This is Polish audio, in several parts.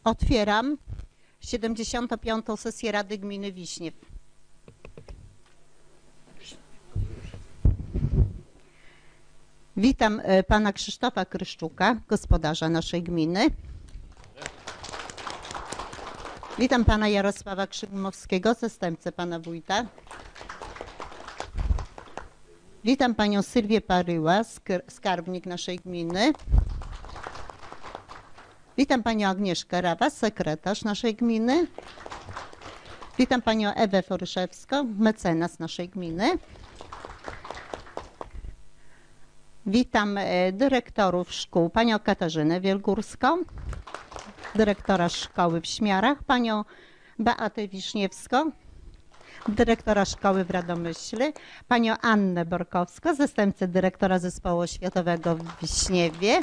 Otwieram 75. sesję Rady Gminy Wiśniew. Witam pana Krzysztofa Kryszczuka, gospodarza naszej gminy. Witam pana Jarosława Krzymowskiego, zastępcę pana wójta. Witam panią Sylwię Paryła, skarbnik naszej gminy. Witam panią Agnieszkę Rawa, sekretarz naszej gminy. Witam panią Ewę Foryszewską, mecenas naszej gminy. Witam dyrektorów szkół, panią Katarzynę Wielgórską, dyrektora szkoły w Śmiarach, panią Beatę Wiśniewską, dyrektora szkoły w Radomyśli, panią Annę Borkowską, zastępcę dyrektora zespołu oświatowego w Wiśniewie.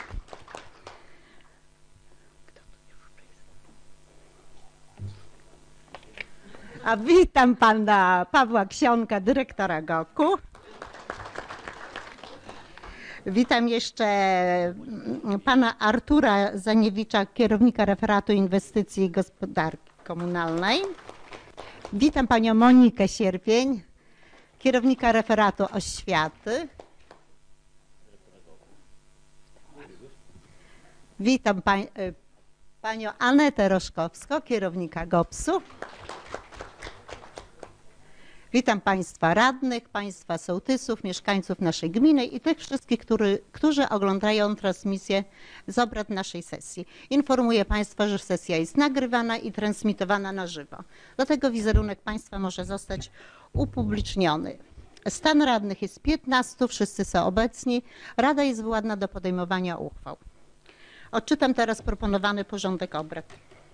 A witam pana Pawła Ksionka, dyrektora GOK-u. Witam jeszcze pana Artura Zaniewicza, kierownika referatu inwestycji i gospodarki komunalnej. Witam panią Monikę Sierpień, kierownika referatu oświaty. Witam panią Anetę Roszkowską, kierownika GOPS-u. Witam państwa radnych, państwa sołtysów, mieszkańców naszej gminy i tych wszystkich, którzy oglądają transmisję z obrad naszej sesji. Informuję państwa, że sesja jest nagrywana i transmitowana na żywo. Do tego wizerunek państwa może zostać upubliczniony. Stan radnych jest 15, wszyscy są obecni. Rada jest władna do podejmowania uchwał. Odczytam teraz proponowany porządek obrad.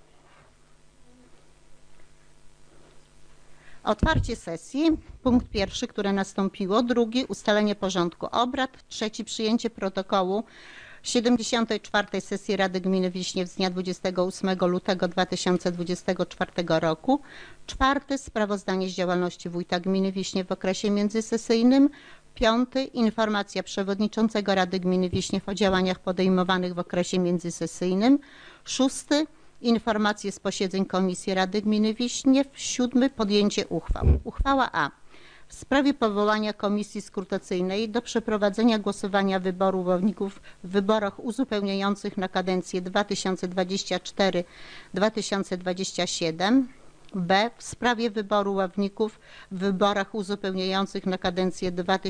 Otwarcie sesji, punkt pierwszy, które nastąpiło, drugi ustalenie porządku obrad, trzeci przyjęcie protokołu 74. sesji Rady Gminy Wiśniew z dnia 28 lutego 2024 roku, czwarty sprawozdanie z działalności wójta gminy Wiśniew w okresie międzysesyjnym, piąty informacja przewodniczącego Rady Gminy Wiśniew o działaniach podejmowanych w okresie międzysesyjnym, szósty informacje z posiedzeń Komisji Rady Gminy Wiśniew. 7. Podjęcie uchwał. Uchwała A. W sprawie powołania komisji skrutacyjnej do przeprowadzenia głosowania wyboru ławników w wyborach uzupełniających na kadencję 2024-2027. B. W sprawie wyboru ławników w wyborach uzupełniających na kadencję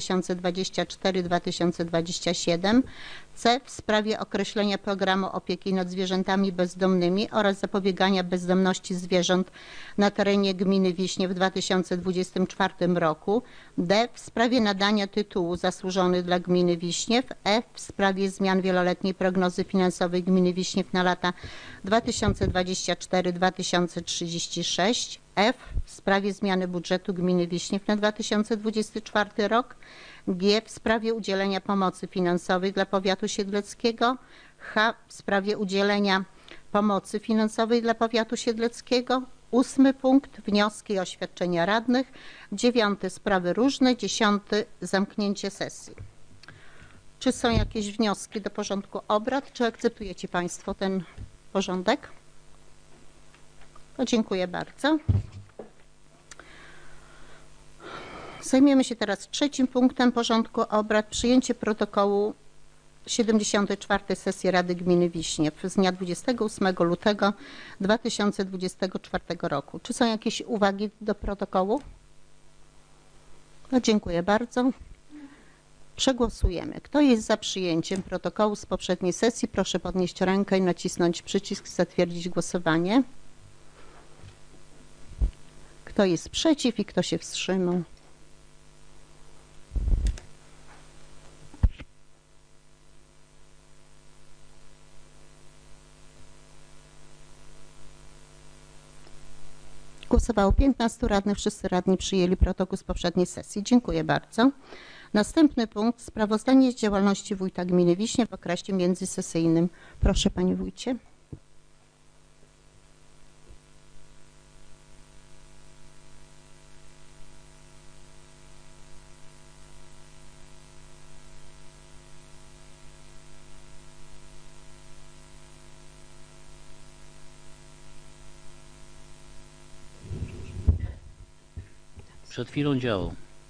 2024-2027. C. W sprawie określenia programu opieki nad zwierzętami bezdomnymi oraz zapobiegania bezdomności zwierząt na terenie gminy Wiśniew w 2024 roku. D. W sprawie nadania tytułu zasłużony dla gminy Wiśniew. E. W sprawie zmian wieloletniej prognozy finansowej gminy Wiśniew na lata 2024-2036. F. W sprawie zmiany budżetu gminy Wiśniew na 2024 rok. G. W sprawie udzielenia pomocy finansowej dla powiatu siedleckiego. H. W sprawie udzielenia pomocy finansowej dla powiatu siedleckiego. 8. punkt. Wnioski i oświadczenia radnych. 9. Sprawy różne. 10. Zamknięcie sesji. Czy są jakieś wnioski do porządku obrad? Czy akceptujecie państwo ten porządek? To dziękuję bardzo. Zajmiemy się teraz trzecim punktem porządku obrad. Przyjęcie protokołu 74. sesji Rady Gminy Wiśniew z dnia 28 lutego 2024 roku. Czy są jakieś uwagi do protokołu? No, dziękuję bardzo. Przegłosujemy. Kto jest za przyjęciem protokołu z poprzedniej sesji? Proszę podnieść rękę i nacisnąć przycisk zatwierdzić głosowanie. Kto jest przeciw i kto się wstrzymał? Głosowało 15 radnych. Wszyscy radni przyjęli protokół z poprzedniej sesji. Dziękuję bardzo. Następny punkt. Sprawozdanie z działalności wójta gminy Wiśniew w okresie międzysesyjnym. Proszę panie wójcie. Przed chwilą działał.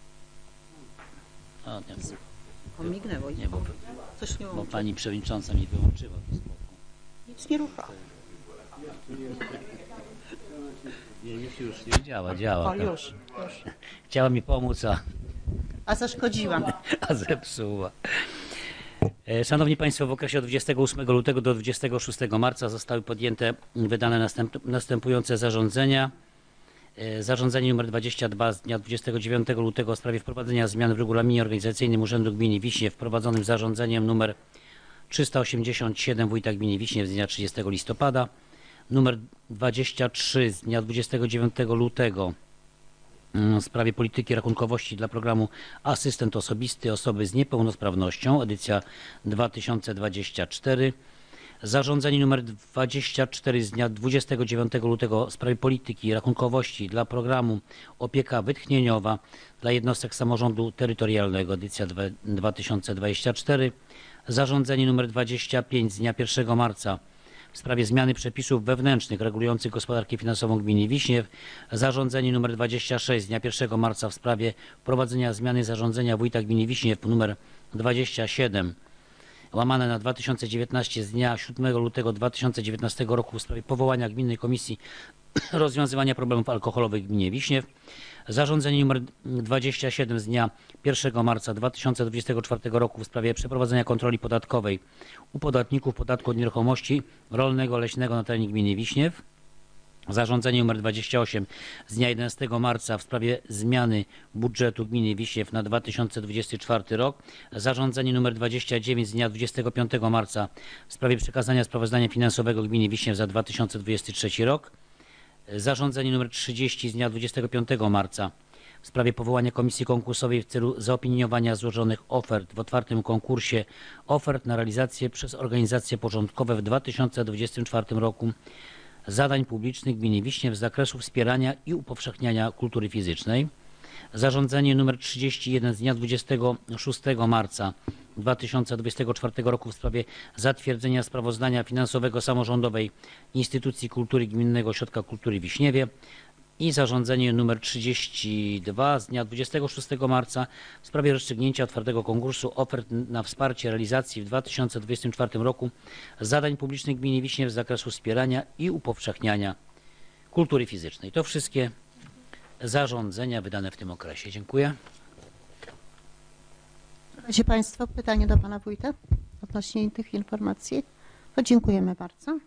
A, nie, Pomignęło i nie, coś nie bo łączy. pani przewodnicząca mi wyłączyła to słowo. Nic nie rucha. Już działa. O, Tak. już. Chciała mi pomóc, A zaszkodziłam. a zepsuła. Szanowni Państwo, w okresie od 28 lutego do 26 marca zostały podjęte, wydane następujące zarządzenia. Zarządzenie nr 22 z dnia 29 lutego w sprawie wprowadzenia zmian w regulaminie organizacyjnym Urzędu Gminy Wiśnie wprowadzonym zarządzeniem nr 387 Wójta Gminy Wiśnie z dnia 30 listopada. Numer 23 z dnia 29 lutego w sprawie polityki rachunkowości dla programu Asystent Osobisty Osoby z Niepełnosprawnością, edycja 2024. Zarządzenie nr 24 z dnia 29 lutego w sprawie polityki rachunkowości dla programu Opieka Wytchnieniowa dla jednostek samorządu terytorialnego, edycja 2024. Zarządzenie nr 25 z dnia 1 marca w sprawie zmiany przepisów wewnętrznych regulujących gospodarkę finansową gminy Wiśniew. Zarządzenie nr 26 z dnia 1 marca w sprawie wprowadzenia zmiany zarządzenia wójta gminy Wiśniew nr 27 łamane na 2019 z dnia 7 lutego 2019 roku w sprawie powołania Gminnej Komisji Rozwiązywania Problemów Alkoholowych w gminie Wiśniew. Zarządzenie nr 27 z dnia 1 marca 2024 roku w sprawie przeprowadzenia kontroli podatkowej u podatników podatku od nieruchomości rolnego, leśnego na terenie gminy Wiśniew. Zarządzenie nr 28 z dnia 11 marca w sprawie zmiany budżetu gminy Wiśniew na 2024 rok. Zarządzenie nr 29 z dnia 25 marca w sprawie przekazania sprawozdania finansowego gminy Wiśniew za 2023 rok. Zarządzenie nr 30 z dnia 25 marca w sprawie powołania komisji konkursowej w celu zaopiniowania złożonych ofert w otwartym konkursie ofert na realizację przez organizacje porządkowe w 2024 roku zadań publicznych gminy Wiśniew z zakresu wspierania i upowszechniania kultury fizycznej. Zarządzenie nr 31 z dnia 26 marca 2024 roku w sprawie zatwierdzenia sprawozdania finansowego samorządowej instytucji kultury Gminnego Ośrodka Kultury w Wiśniewie i zarządzenie nr 32 z dnia 26 marca w sprawie rozstrzygnięcia otwartego konkursu ofert na wsparcie realizacji w 2024 roku zadań publicznych gminy Wiśniew z zakresu wspierania i upowszechniania kultury fizycznej. To wszystkie zarządzenia wydane w tym okresie. Dziękuję. Macie Państwo pytanie do Pana Wójta odnośnie tych informacji? To dziękujemy bardzo.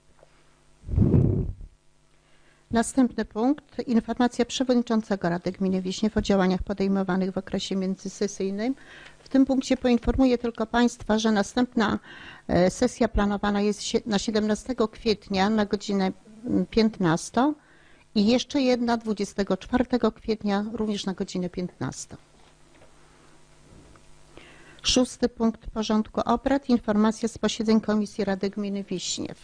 Następny punkt. Informacja Przewodniczącego Rady Gminy Wiśniew o działaniach podejmowanych w okresie międzysesyjnym. W tym punkcie poinformuję tylko Państwa, że następna sesja planowana jest na 17 kwietnia na godzinę 15 i jeszcze jedna 24 kwietnia również na godzinę 15. Szósty punkt porządku obrad. Informacja z posiedzeń Komisji Rady Gminy Wiśniew.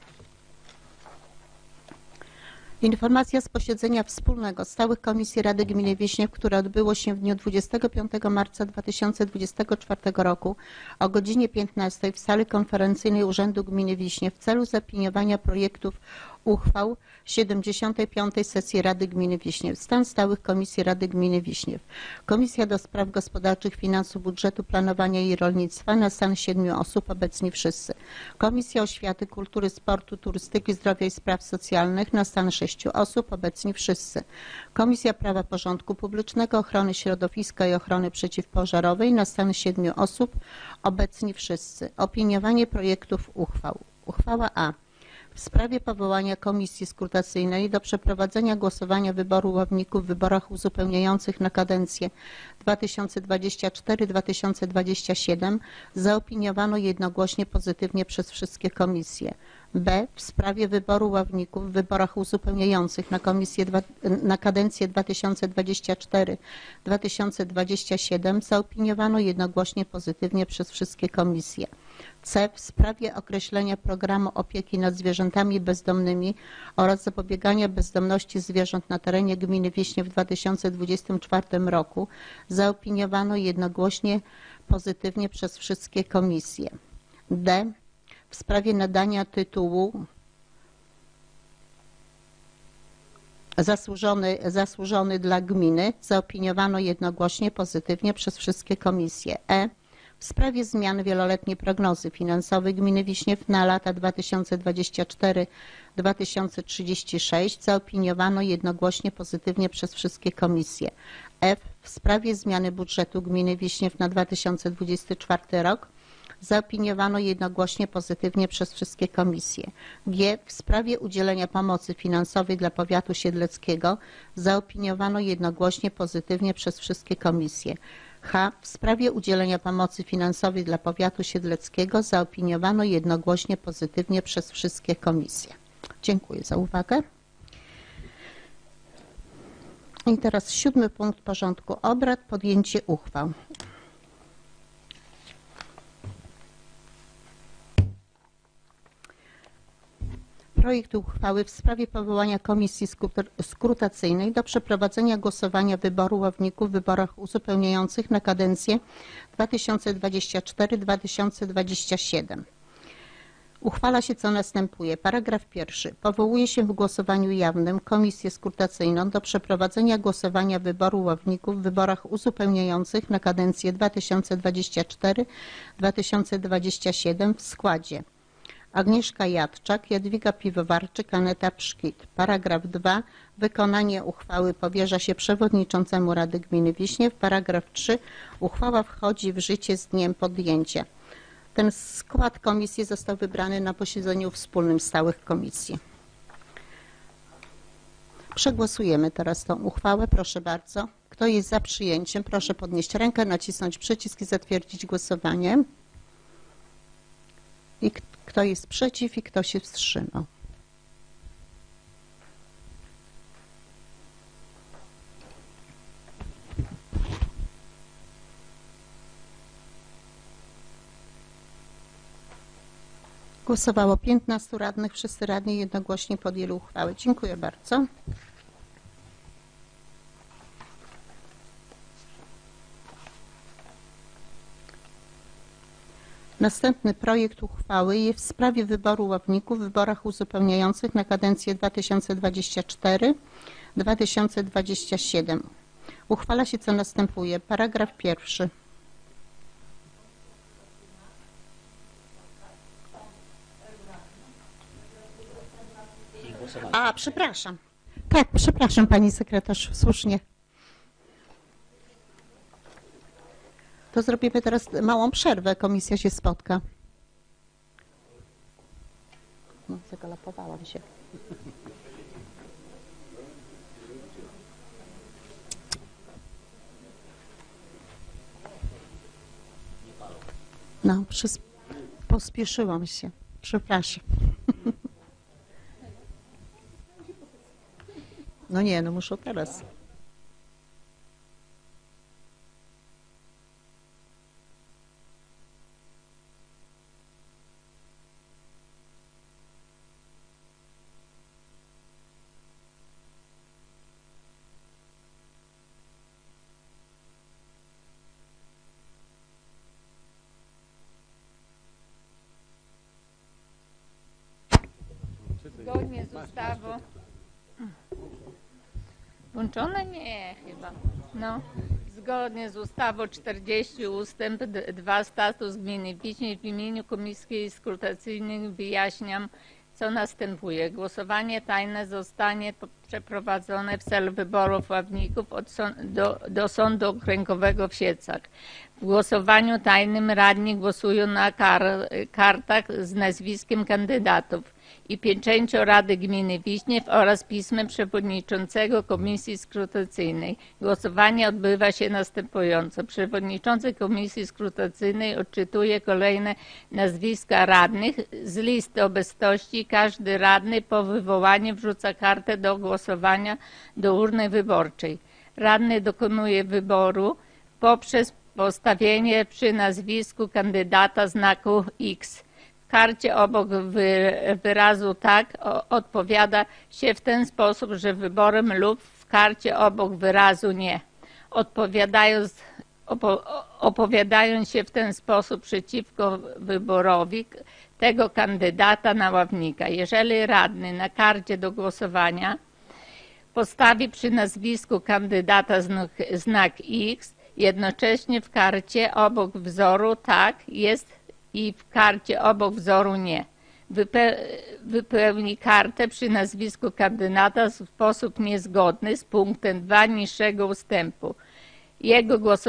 Informacja z posiedzenia wspólnego Stałych Komisji Rady Gminy Wiśniew, które odbyło się w dniu 25 marca 2024 roku o godzinie 15 w sali konferencyjnej Urzędu Gminy Wiśniew w celu zaopiniowania projektów uchwał 75. sesji Rady Gminy Wiśniew. Stan Stałych Komisji Rady Gminy Wiśniew. Komisja do Spraw Gospodarczych, Finansów, Budżetu, Planowania i Rolnictwa na stan 7 osób, obecni wszyscy. Komisja Oświaty, Kultury, Sportu, Turystyki, Zdrowia i Spraw Socjalnych na stan 6 osób, obecni wszyscy. Komisja Prawa Porządku Publicznego, Ochrony Środowiska i Ochrony Przeciwpożarowej na stan 7 osób, obecni wszyscy. Opiniowanie projektów uchwał. Uchwała A. W sprawie powołania komisji skrutacyjnej do przeprowadzenia głosowania wyboru ławników w wyborach uzupełniających na kadencję 2024-2027 zaopiniowano jednogłośnie pozytywnie przez wszystkie komisje. B. W sprawie wyboru ławników w wyborach uzupełniających na kadencję 2024-2027 zaopiniowano jednogłośnie pozytywnie przez wszystkie komisje. C. W sprawie określenia programu opieki nad zwierzętami bezdomnymi oraz zapobiegania bezdomności zwierząt na terenie gminy Wiśniew w 2024 roku zaopiniowano jednogłośnie pozytywnie przez wszystkie komisje. D. W sprawie nadania tytułu zasłużony dla gminy zaopiniowano jednogłośnie pozytywnie przez wszystkie komisje. W sprawie zmiany wieloletniej prognozy finansowej gminy Wiśniew na lata 2024-2036 zaopiniowano jednogłośnie pozytywnie przez wszystkie komisje. W sprawie zmiany budżetu gminy Wiśniew na 2024 rok zaopiniowano jednogłośnie pozytywnie przez wszystkie komisje. W sprawie udzielenia pomocy finansowej dla powiatu siedleckiego zaopiniowano jednogłośnie pozytywnie przez wszystkie komisje. W sprawie udzielenia pomocy finansowej dla powiatu siedleckiego zaopiniowano jednogłośnie pozytywnie przez wszystkie komisje. Dziękuję za uwagę. I teraz 7. punkt porządku obrad, podjęcie uchwał. Projekt uchwały w sprawie powołania komisji skrutacyjnej do przeprowadzenia głosowania wyboru ławników w wyborach uzupełniających na kadencję 2024-2027. Uchwala się co następuje. Paragraf 1. Powołuje się w głosowaniu jawnym komisję skrutacyjną do przeprowadzenia głosowania wyboru ławników w wyborach uzupełniających na kadencję 2024-2027 w składzie: Agnieszka Jadczak, Jadwiga Piwowarczyk, Aneta Pszkit. Paragraf 2. Wykonanie uchwały powierza się przewodniczącemu Rady Gminy Wiśniew. Paragraf 3. Uchwała wchodzi w życie z dniem podjęcia. Ten skład komisji został wybrany na posiedzeniu wspólnym stałych komisji. Przegłosujemy teraz tą uchwałę. Proszę bardzo. Kto jest za przyjęciem? Proszę podnieść rękę, nacisnąć przycisk i zatwierdzić głosowanie. I kto jest przeciw i kto się wstrzymał? Głosowało 15 radnych. Wszyscy radni jednogłośnie podjęli uchwałę. Dziękuję bardzo. Następny projekt uchwały jest w sprawie wyboru ławników w wyborach uzupełniających na kadencję 2024-2027. Uchwala się co następuje. Paragraf 1. Przepraszam. Tak, przepraszam pani sekretarz, słusznie. To zrobimy teraz małą przerwę, komisja się spotka. No, zagalopowałam się. No, pospieszyłam się. Przepraszam. No nie, no muszę teraz. Zgodnie z ustawą. Włączone? Nie, chyba. No. Zgodnie z ustawą 40 ustęp 2 status gminy Wiśniew w imieniu Komisji Skrutacyjnej wyjaśniam, co następuje. Głosowanie tajne zostanie przeprowadzone w celu wyborów ławników do Sądu Okręgowego w Siedlcach. W głosowaniu tajnym radni głosują na kartach z nazwiskiem kandydatów i pieczęcią Rady Gminy Wiśniew oraz pismem przewodniczącego Komisji Skrutacyjnej. Głosowanie odbywa się następująco. Przewodniczący Komisji Skrutacyjnej odczytuje kolejne nazwiska radnych z listy obecności. Każdy radny po wywołaniu wrzuca kartę do głosowania do urny wyborczej. Radny dokonuje wyboru poprzez postawienie przy nazwisku kandydata znaku X. W karcie obok wyrazu tak odpowiada się w ten sposób, że wyborem lub w karcie obok wyrazu nie. Opowiadając się w ten sposób przeciwko wyborowi tego kandydata na ławnika. Jeżeli radny na karcie do głosowania postawi przy nazwisku kandydata znak X, jednocześnie w karcie obok wzoru tak jest i w karcie obok wzoru nie. Wypełni kartę przy nazwisku kandydata w sposób niezgodny z punktem 2 niższego ustępu. Jego głos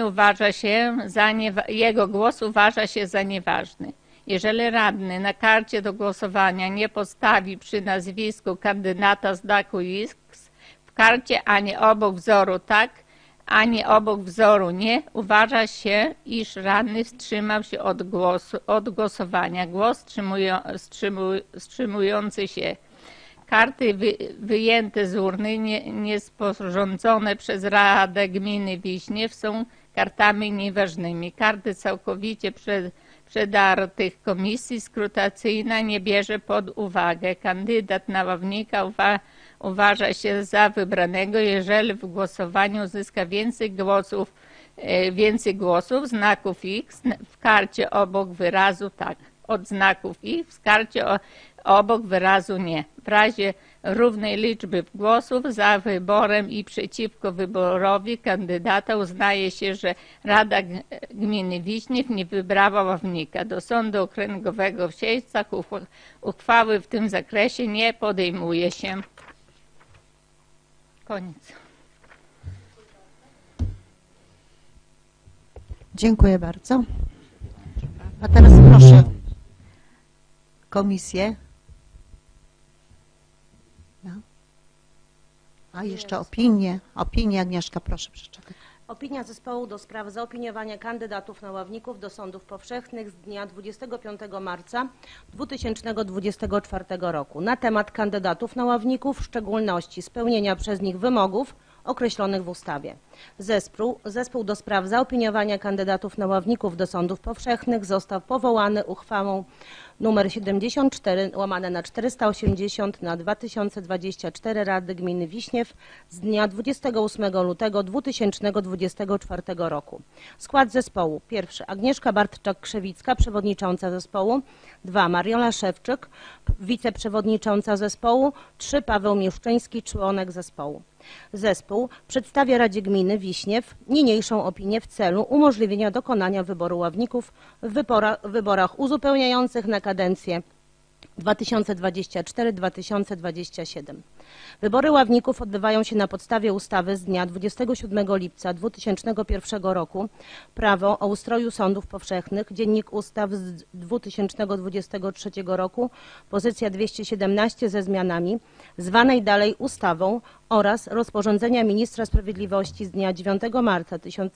uważa się za nieważny. Jeżeli radny na karcie do głosowania nie postawi przy nazwisku kandydata znaku X, w karcie ani obok wzoru tak, ani obok wzoru nie, uważa się, iż radny wstrzymał się od głosowania. Głos wstrzymujący się. Karty wyjęte z urny, niesporządzone przez Radę Gminy Wiśniew są kartami nieważnymi. Karty całkowicie przedartych komisji skrutacyjna nie bierze pod uwagę. Kandydat na ławnika uważa się za wybranego, jeżeli w głosowaniu uzyska więcej głosów, znaków X w karcie obok wyrazu tak, od znaków X w karcie obok wyrazu nie. W razie równej liczby głosów za wyborem i przeciwko wyborowi kandydata uznaje się, że Rada Gminy Wiśniew nie wybrała ławnika. Do Sądu Okręgowego w Siedlcach uchwały w tym zakresie nie podejmuje się. Koniec. Dziękuję bardzo. A teraz proszę komisję. No. A jeszcze opinię. Opinię, Agnieszka, proszę przeczytać. Opinia Zespołu do spraw zaopiniowania kandydatów na ławników do sądów powszechnych z dnia 25 marca 2024 roku na temat kandydatów na ławników, w szczególności spełnienia przez nich wymogów określonych w ustawie. Zespół do spraw zaopiniowania kandydatów na ławników do sądów powszechnych został powołany uchwałą nr 74/480/2024 Rady Gminy Wiśniew z dnia 28 lutego 2024 roku. Skład zespołu: pierwszy Agnieszka Bartczak-Krzewicka, przewodnicząca zespołu, 2 Mariola Szewczyk, wiceprzewodnicząca zespołu, 3 Paweł Mieszczyński, członek zespołu. Zespół przedstawia Radzie Gminy Wiśniew niniejszą opinię w celu umożliwienia dokonania wyboru ławników w wyborach uzupełniających na kadencję 2024-2027. Wybory ławników odbywają się na podstawie ustawy z dnia 27 lipca 2001 roku Prawo o ustroju sądów powszechnych, Dziennik Ustaw z 2023 roku, pozycja 217 ze zmianami, zwanej dalej ustawą, oraz rozporządzenia Ministra Sprawiedliwości z dnia 9 marca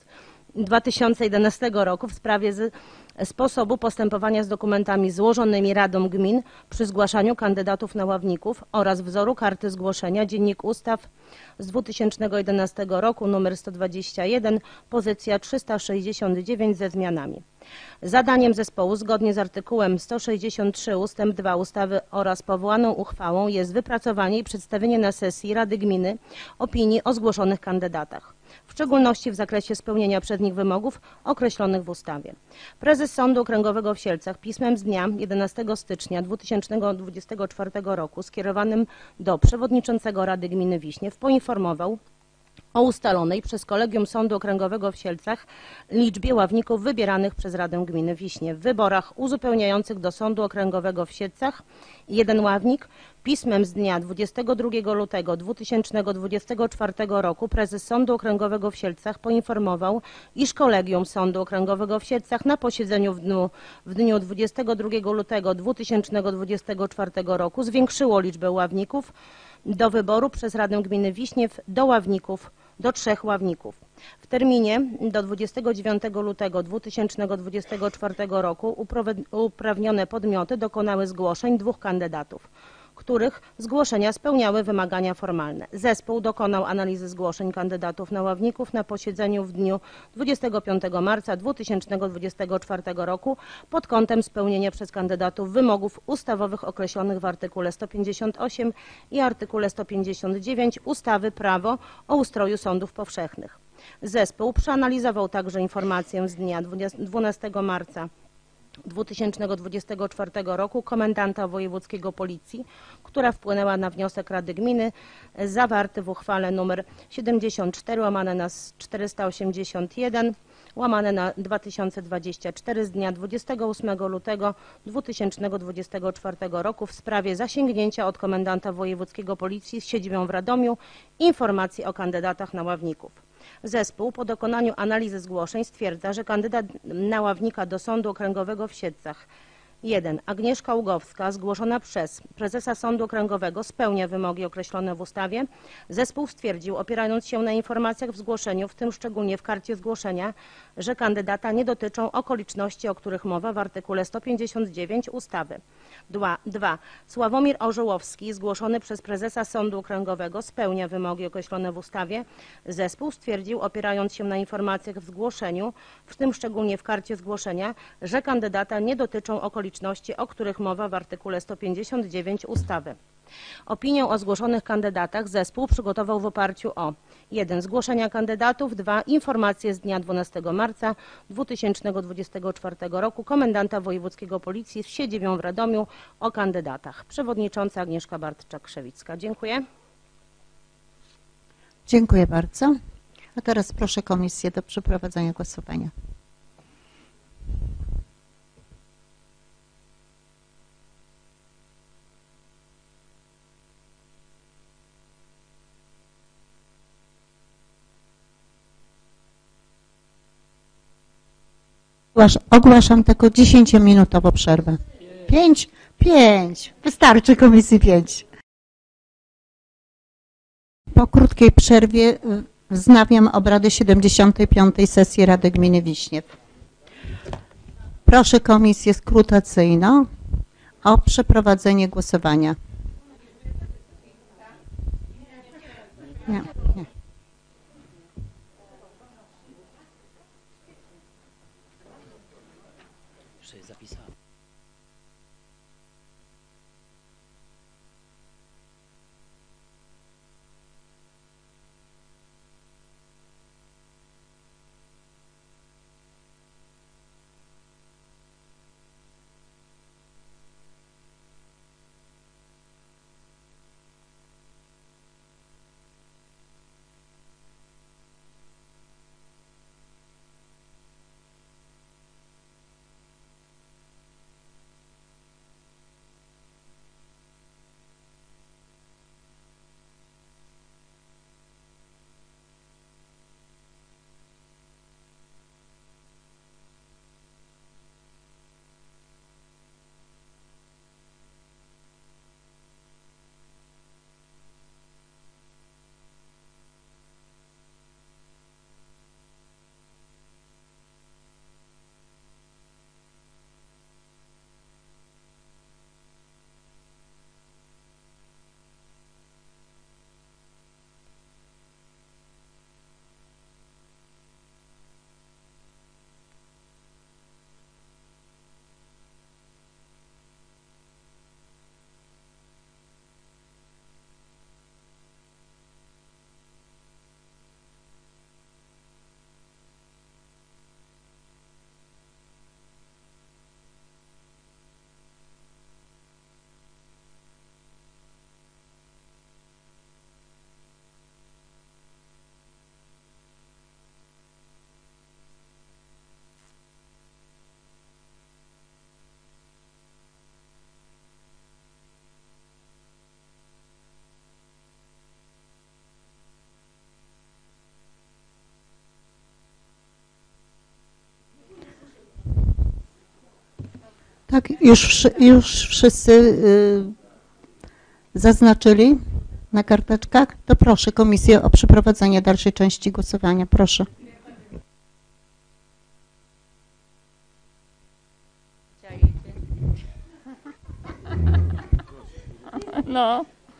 2011 roku w sprawie sposobu postępowania z dokumentami złożonymi Radą Gmin przy zgłaszaniu kandydatów na ławników oraz wzoru karty zgłoszenia, Dziennik Ustaw z 2011 roku nr 121, pozycja 369 ze zmianami. Zadaniem zespołu zgodnie z artykułem 163 ust. 2 ustawy oraz powołaną uchwałą jest wypracowanie i przedstawienie na sesji Rady Gminy opinii o zgłoszonych kandydatach, w szczególności w zakresie spełnienia przez nich wymogów określonych w ustawie. Prezes Sądu Okręgowego w Siedlcach pismem z dnia 11 stycznia 2024 roku skierowanym do przewodniczącego Rady Gminy Wiśniew poinformował o ustalonej przez Kolegium Sądu Okręgowego w Siedlcach liczbie ławników wybieranych przez Radę Gminy Wiśniew w wyborach uzupełniających do Sądu Okręgowego w Siedlcach 1 ławnik. Pismem z dnia 22 lutego 2024 roku prezes Sądu Okręgowego w Siedlcach poinformował, iż Kolegium Sądu Okręgowego w Siedlcach na posiedzeniu w dniu 22 lutego 2024 roku zwiększyło liczbę ławników do wyboru przez Radę Gminy Wiśniew do 3 ławników. W terminie do 29 lutego 2024 roku uprawnione podmioty dokonały zgłoszeń 2 kandydatów, których zgłoszenia spełniały wymagania formalne. Zespół dokonał analizy zgłoszeń kandydatów na ławników na posiedzeniu w dniu 25 marca 2024 roku pod kątem spełnienia przez kandydatów wymogów ustawowych określonych w artykule 158 i artykule 159 ustawy Prawo o ustroju sądów powszechnych. Zespół przeanalizował także informację z dnia 12 marca 2024 roku komendanta wojewódzkiego Policji, która wpłynęła na wniosek Rady Gminy zawarty w uchwale nr 74 łamane na 481 łamane na 2024 z dnia 28 lutego 2024 roku w sprawie zasięgnięcia od komendanta wojewódzkiego Policji z siedzibą w Radomiu informacji o kandydatach na ławników. Zespół po dokonaniu analizy zgłoszeń stwierdza, że kandydat na ławnika do Sądu Okręgowego w Siedlcach 1. Agnieszka Ługowska, zgłoszona przez prezesa Sądu Okręgowego, spełnia wymogi określone w ustawie. Zespół stwierdził, opierając się na informacjach w zgłoszeniu, w tym szczególnie w karcie zgłoszenia, że kandydata nie dotyczą okoliczności, o których mowa w artykule 159 ustawy. 2. Sławomir Orzołowski, zgłoszony przez prezesa Sądu Okręgowego, spełnia wymogi określone w ustawie. Zespół stwierdził, opierając się na informacjach w zgłoszeniu, w tym szczególnie w karcie zgłoszenia, że kandydata nie dotyczą okoliczności, o których mowa w artykule 159 ustawy. Opinię o zgłoszonych kandydatach zespół przygotował w oparciu o 1. Zgłoszenia kandydatów, 2. Informacje z dnia 12 marca 2024 roku komendanta wojewódzkiego Policji z siedzibą w Radomiu o kandydatach. Przewodnicząca Agnieszka Bartczak-Krzewicka. Dziękuję. Dziękuję bardzo. A teraz proszę komisję do przeprowadzenia głosowania. Ogłaszam tylko 10-minutową przerwę. 5? 5. Wystarczy komisji 5. Po krótkiej przerwie wznawiam obrady 75. sesji Rady Gminy Wiśniew. Proszę komisję skrutacyjną o przeprowadzenie głosowania. Nie. Zapisałem. Tak, już wszyscy zaznaczyli na karteczkach? To proszę komisję o przeprowadzenie dalszej części głosowania. Proszę. No.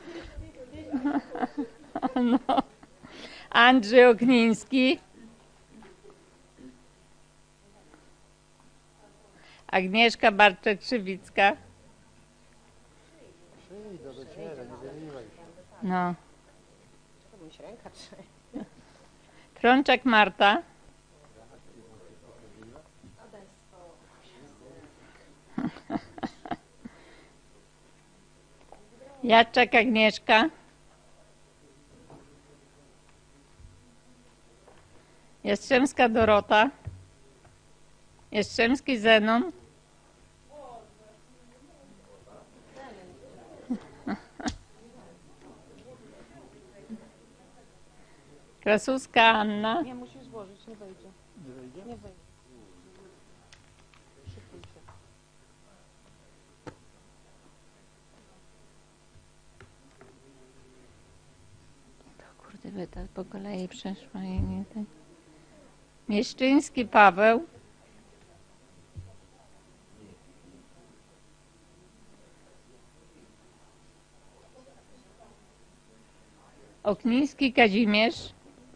No. Andrzej Okniński. Agnieszka Bartczak-Krzewicka. No. Trączek Marta. Jadczak Agnieszka. Jastrzębska Dorota. Jastrzębski Zenon. Krasuska Anna. Nie musisz złożyć, nie wejdzie. Nie wejdzie. To kurde, by tak po kolei przeszła i nie tak. Mieszczyński Paweł. Okniński Kazimierz.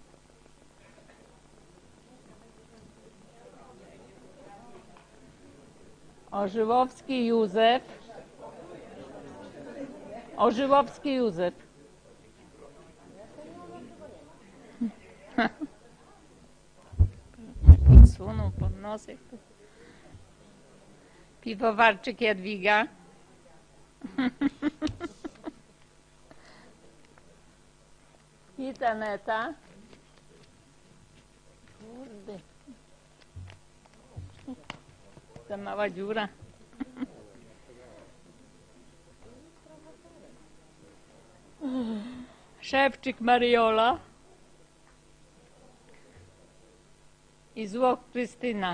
Orzyłowski Józef. Orzyłowski Józef. Sunął pod nosek. Piwowarczyk Jadwiga. I Taneta. Kurde. Ta mała dziura. Szewczyk Mariola. I Złoch Krystyna.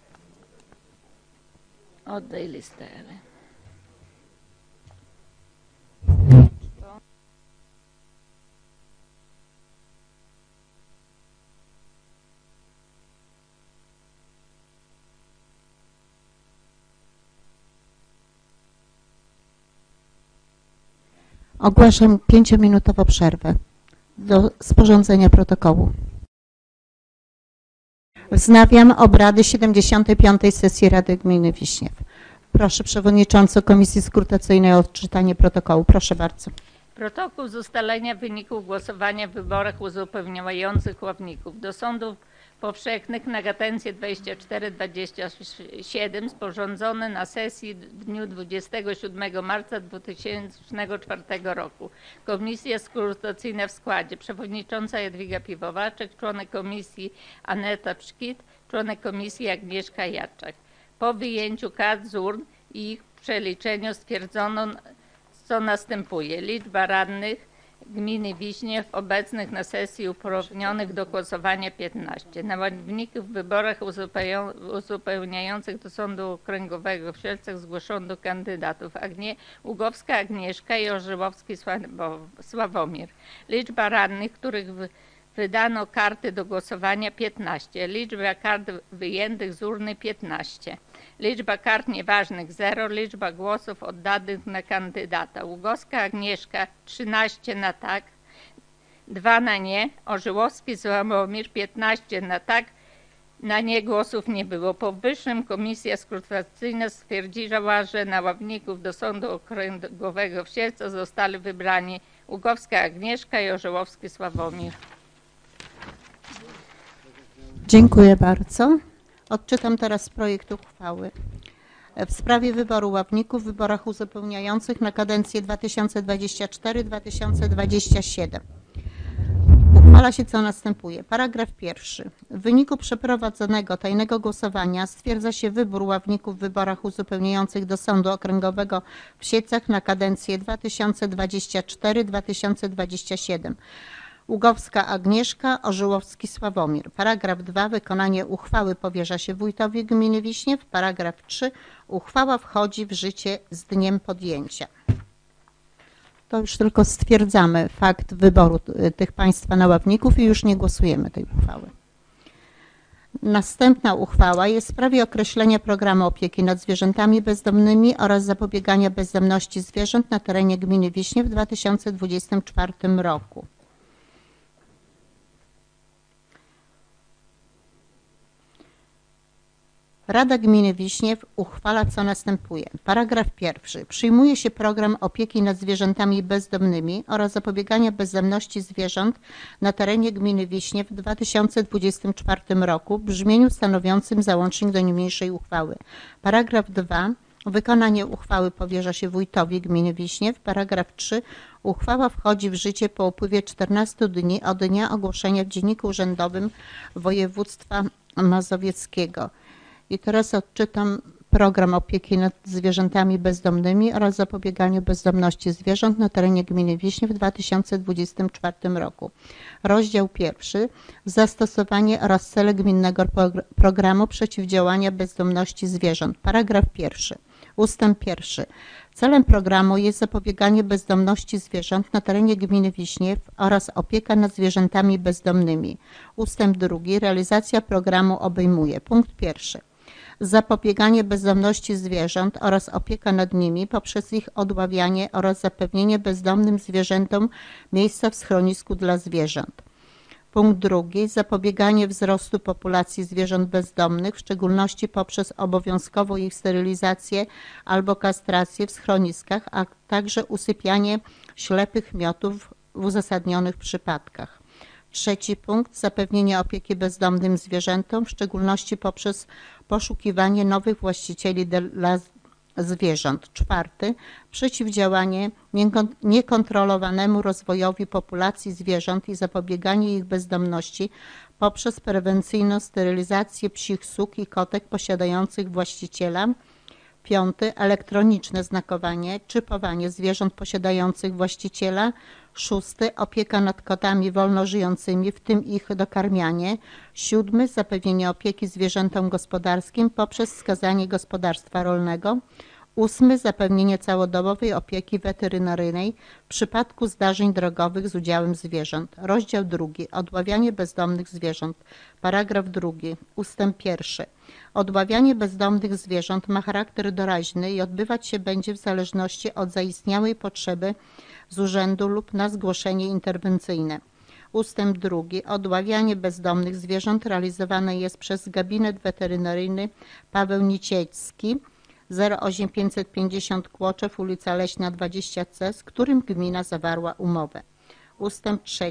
Oddaj listę, Ele. Ogłaszam 5-minutową przerwę do sporządzenia protokołu. Wznawiam obrady 75. sesji Rady Gminy Wiśniew. Proszę przewodniczącą Komisji Skrutacyjnej o odczytanie protokołu. Proszę bardzo. Protokół z ustalenia wyników głosowania w wyborach uzupełniających ławników do sądów powszechnych na kadencję 24-27 sporządzony na sesji w dniu 27 marca 2004 roku. Komisja skrutacyjna w składzie: przewodnicząca Jadwiga Piwowarczyk, członek komisji Aneta Pszkit, członek komisji Agnieszka Jadczak. Po wyjęciu kart z urn i ich przeliczeniu stwierdzono, co następuje. Liczba radnych gminy Wiśniew obecnych na sesji uprawnionych do głosowania 15. Na ławników w wyborach uzupełniających do Sądu Okręgowego w Sielcach zgłoszono kandydatów: Ługowska Agnieszka i Orzyłowski Sławomir. Liczba radnych, których wydano karty do głosowania 15. Liczba kart wyjętych z urny 15. Liczba kart nieważnych 0. Liczba głosów oddanych na kandydata: Ługowska Agnieszka 13 na tak, 2 na nie. Orzyłowski Sławomir 15 na tak, na nie głosów nie było. Powyższym komisja skrutacyjna stwierdziła, że na ławników do Sądu Okręgowego w Sielcach zostali wybrani Ługowska Agnieszka i Orzyłowski Sławomir. Dziękuję bardzo. Odczytam teraz projekt uchwały w sprawie wyboru ławników w wyborach uzupełniających na kadencję 2024-2027. Uchwala się, co następuje. Paragraf 1. W wyniku przeprowadzonego tajnego głosowania stwierdza się wybór ławników w wyborach uzupełniających do Sądu Okręgowego w Sielcach na kadencję 2024-2027. Ługowska Agnieszka, Orzyłowski Sławomir. Paragraf 2. Wykonanie uchwały powierza się wójtowi gminy Wiśniew. Paragraf 3. Uchwała wchodzi w życie z dniem podjęcia. To już tylko stwierdzamy fakt wyboru tych państwa na ławników i już nie głosujemy tej uchwały. Następna uchwała jest w sprawie określenia programu opieki nad zwierzętami bezdomnymi oraz zapobiegania bezdomności zwierząt na terenie gminy Wiśniew w 2024 roku. Rada Gminy Wiśniew uchwala, co następuje. Paragraf 1. Przyjmuje się program opieki nad zwierzętami bezdomnymi oraz zapobiegania bezdomności zwierząt na terenie gminy Wiśniew w 2024 roku w brzmieniu stanowiącym załącznik do niniejszej uchwały. Paragraf 2. Wykonanie uchwały powierza się wójtowi gminy Wiśniew. Paragraf 3. Uchwała wchodzi w życie po upływie 14 dni od dnia ogłoszenia w Dzienniku Urzędowym Województwa Mazowieckiego. I teraz odczytam program opieki nad zwierzętami bezdomnymi oraz zapobieganiu bezdomności zwierząt na terenie gminy Wiśniew w 2024 roku. Rozdział 1. Zastosowanie oraz cele gminnego programu przeciwdziałania bezdomności zwierząt. Paragraf 1. Ustęp 1. Celem programu jest zapobieganie bezdomności zwierząt na terenie gminy Wiśniew oraz opieka nad zwierzętami bezdomnymi. Ustęp 2. Realizacja programu obejmuje: punkt 1. Zapobieganie bezdomności zwierząt oraz opieka nad nimi poprzez ich odławianie oraz zapewnienie bezdomnym zwierzętom miejsca w schronisku dla zwierząt. Punkt 2. Zapobieganie wzrostu populacji zwierząt bezdomnych, w szczególności poprzez obowiązkową ich sterylizację albo kastrację w schroniskach, a także usypianie ślepych miotów w uzasadnionych przypadkach. 3. punkt. Zapewnienie opieki bezdomnym zwierzętom, w szczególności poprzez poszukiwanie nowych właścicieli dla zwierząt. 4. Przeciwdziałanie niekontrolowanemu rozwojowi populacji zwierząt i zapobieganie ich bezdomności poprzez prewencyjną sterylizację psich suk i kotek posiadających właściciela. 5. Elektroniczne znakowanie, czypowanie zwierząt posiadających właściciela. 6. Opieka nad kotami wolno żyjącymi, w tym ich dokarmianie. 7. Zapewnienie opieki zwierzętom gospodarskim poprzez wskazanie gospodarstwa rolnego. 8. Zapewnienie całodobowej opieki weterynaryjnej w przypadku zdarzeń drogowych z udziałem zwierząt. Rozdział 2. Odławianie bezdomnych zwierząt. Paragraf 2. Ustęp 1. Odławianie bezdomnych zwierząt ma charakter doraźny i odbywać się będzie w zależności od zaistniałej potrzeby z urzędu lub na zgłoszenie interwencyjne. Ustęp 2. Odławianie bezdomnych zwierząt realizowane jest przez gabinet weterynaryjny Paweł Niciecki, 08550 Kłoczew, ulica Leśna 20C, z którym gmina zawarła umowę. Ustęp 3.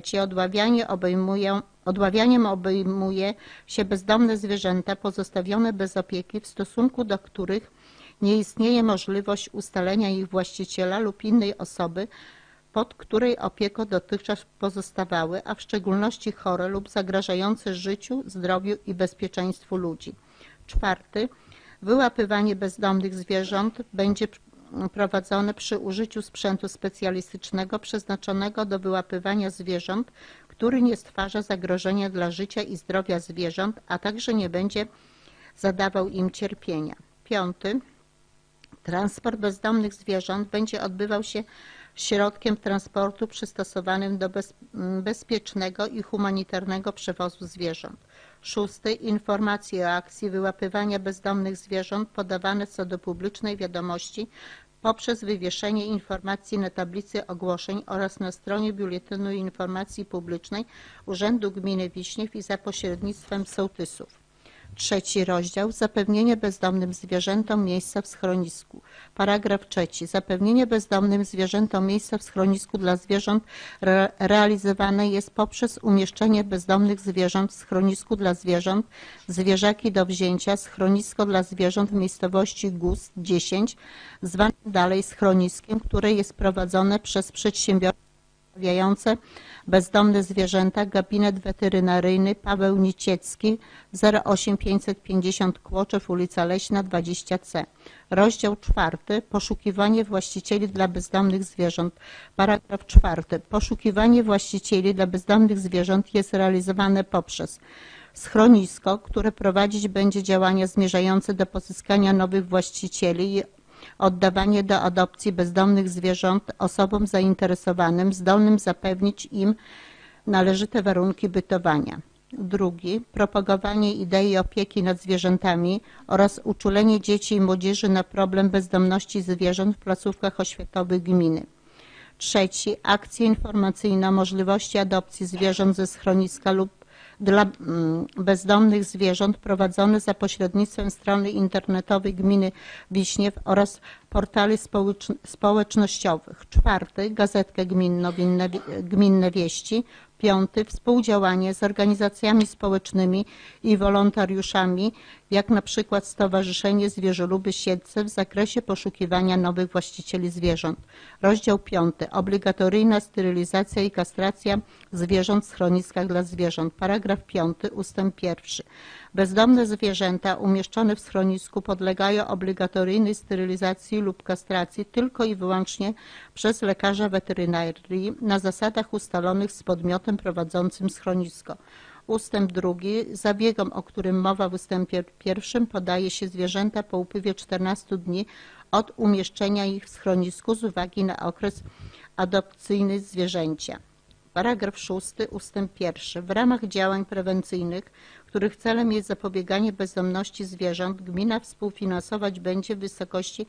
Odławianiem obejmuje się bezdomne zwierzęta pozostawione bez opieki, w stosunku do których nie istnieje możliwość ustalenia ich właściciela lub innej osoby, pod której opieką dotychczas pozostawały, a w szczególności chore lub zagrażające życiu, zdrowiu i bezpieczeństwu ludzi. 4. Wyłapywanie bezdomnych zwierząt będzie prowadzone przy użyciu sprzętu specjalistycznego przeznaczonego do wyłapywania zwierząt, który nie stwarza zagrożenia dla życia i zdrowia zwierząt, a także nie będzie zadawał im cierpienia. 5. Transport bezdomnych zwierząt będzie odbywał się środkiem transportu przystosowanym do bezpiecznego i humanitarnego przewozu zwierząt. 6. Informacje o akcji wyłapywania bezdomnych zwierząt podawane są do publicznej wiadomości poprzez wywieszenie informacji na tablicy ogłoszeń oraz na stronie Biuletynu Informacji Publicznej Urzędu Gminy Wiśniew i za pośrednictwem sołtysów. 3. rozdział. Zapewnienie bezdomnym zwierzętom miejsca w schronisku. Paragraf 3. Zapewnienie bezdomnym zwierzętom miejsca w schronisku dla zwierząt realizowane jest poprzez umieszczenie bezdomnych zwierząt w schronisku dla zwierząt, zwierzaki do wzięcia, schronisko dla zwierząt w miejscowości Gust 10, zwanym dalej schroniskiem, które jest prowadzone przez przedsiębiorstwo uprawiające bezdomne zwierzęta, gabinet weterynaryjny Paweł Niciecki, 08550 Kłoczew, ulica Leśna 20C. Rozdział 4. Poszukiwanie właścicieli dla bezdomnych zwierząt. Paragraf 4. Poszukiwanie właścicieli dla bezdomnych zwierząt jest realizowane poprzez schronisko, które prowadzić będzie działania zmierzające do pozyskania nowych właścicieli i oddawanie do adopcji bezdomnych zwierząt osobom zainteresowanym, zdolnym zapewnić im należyte warunki bytowania. 2. Propagowanie idei opieki nad zwierzętami oraz uczulenie dzieci i młodzieży na problem bezdomności zwierząt w placówkach oświatowych gminy. 3. Akcje informacyjne o możliwości adopcji zwierząt ze schroniska lub dla bezdomnych zwierząt prowadzone za pośrednictwem strony internetowej gminy Wiśniew oraz portali społecznościowych. 4. Gazetkę gminną Gminne Wieści. 5. Współdziałanie z organizacjami społecznymi i wolontariuszami, jak na przykład Stowarzyszenie Zwierzoluby Siedlce w zakresie poszukiwania nowych właścicieli zwierząt. Rozdział 5. Obligatoryjna sterylizacja i kastracja zwierząt w schroniskach dla zwierząt. Paragraf 5 ustęp 1. Bezdomne zwierzęta umieszczone w schronisku podlegają obligatoryjnej sterylizacji lub kastracji tylko i wyłącznie przez lekarza weterynarii na zasadach ustalonych z podmiotem prowadzącym schronisko. Ustęp 2. Zabiegom, o którym mowa w ustępie 1, podaje się zwierzęta po upływie 14 dni od umieszczenia ich w schronisku z uwagi na okres adopcyjny zwierzęcia. Paragraf 6 ustęp 1. W ramach działań prewencyjnych, których celem jest zapobieganie bezdomności zwierząt, gmina współfinansować będzie w wysokości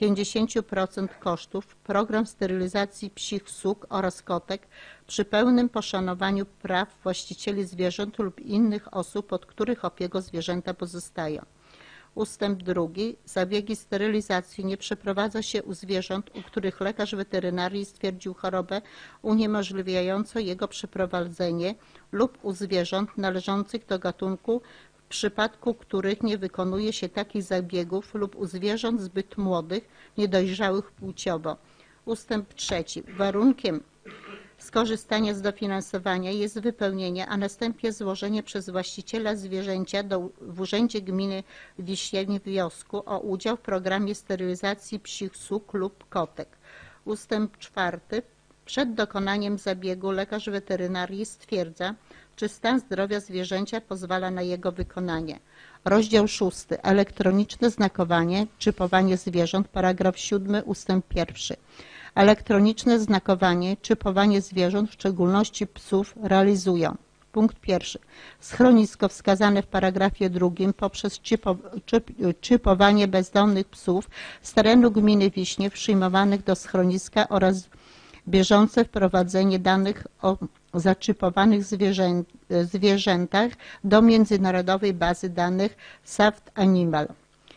50% kosztów program sterylizacji psich suk oraz kotek przy pełnym poszanowaniu praw właścicieli zwierząt lub innych osób, pod których opieką zwierzęta pozostają. Ustęp 2. Zabiegi sterylizacji nie przeprowadza się u zwierząt, u których lekarz weterynarii stwierdził chorobę uniemożliwiającą jego przeprowadzenie lub u zwierząt należących do gatunku, w przypadku których nie wykonuje się takich zabiegów lub u zwierząt zbyt młodych, niedojrzałych płciowo. Ustęp 3. Warunkiem skorzystania z dofinansowania jest wypełnienie, a następnie złożenie przez właściciela zwierzęcia w Urzędzie Gminy Wiśnienie wniosku o udział w programie sterylizacji psich suk lub kotek. Ustęp 4. Przed dokonaniem zabiegu lekarz weterynarii stwierdza, czy stan zdrowia zwierzęcia pozwala na jego wykonanie. Rozdział 6. Elektroniczne znakowanie, czypowanie zwierząt. Paragraf 7 ustęp 1. Elektroniczne znakowanie, czypowanie zwierząt, w szczególności psów, realizują. Punkt 1. Schronisko wskazane w paragrafie 2 poprzez czypowanie bezdomnych psów z terenu gminy Wiśniew przyjmowanych do schroniska oraz bieżące wprowadzenie danych o zaczypowanych zwierzętach do międzynarodowej bazy danych SAFT Animal.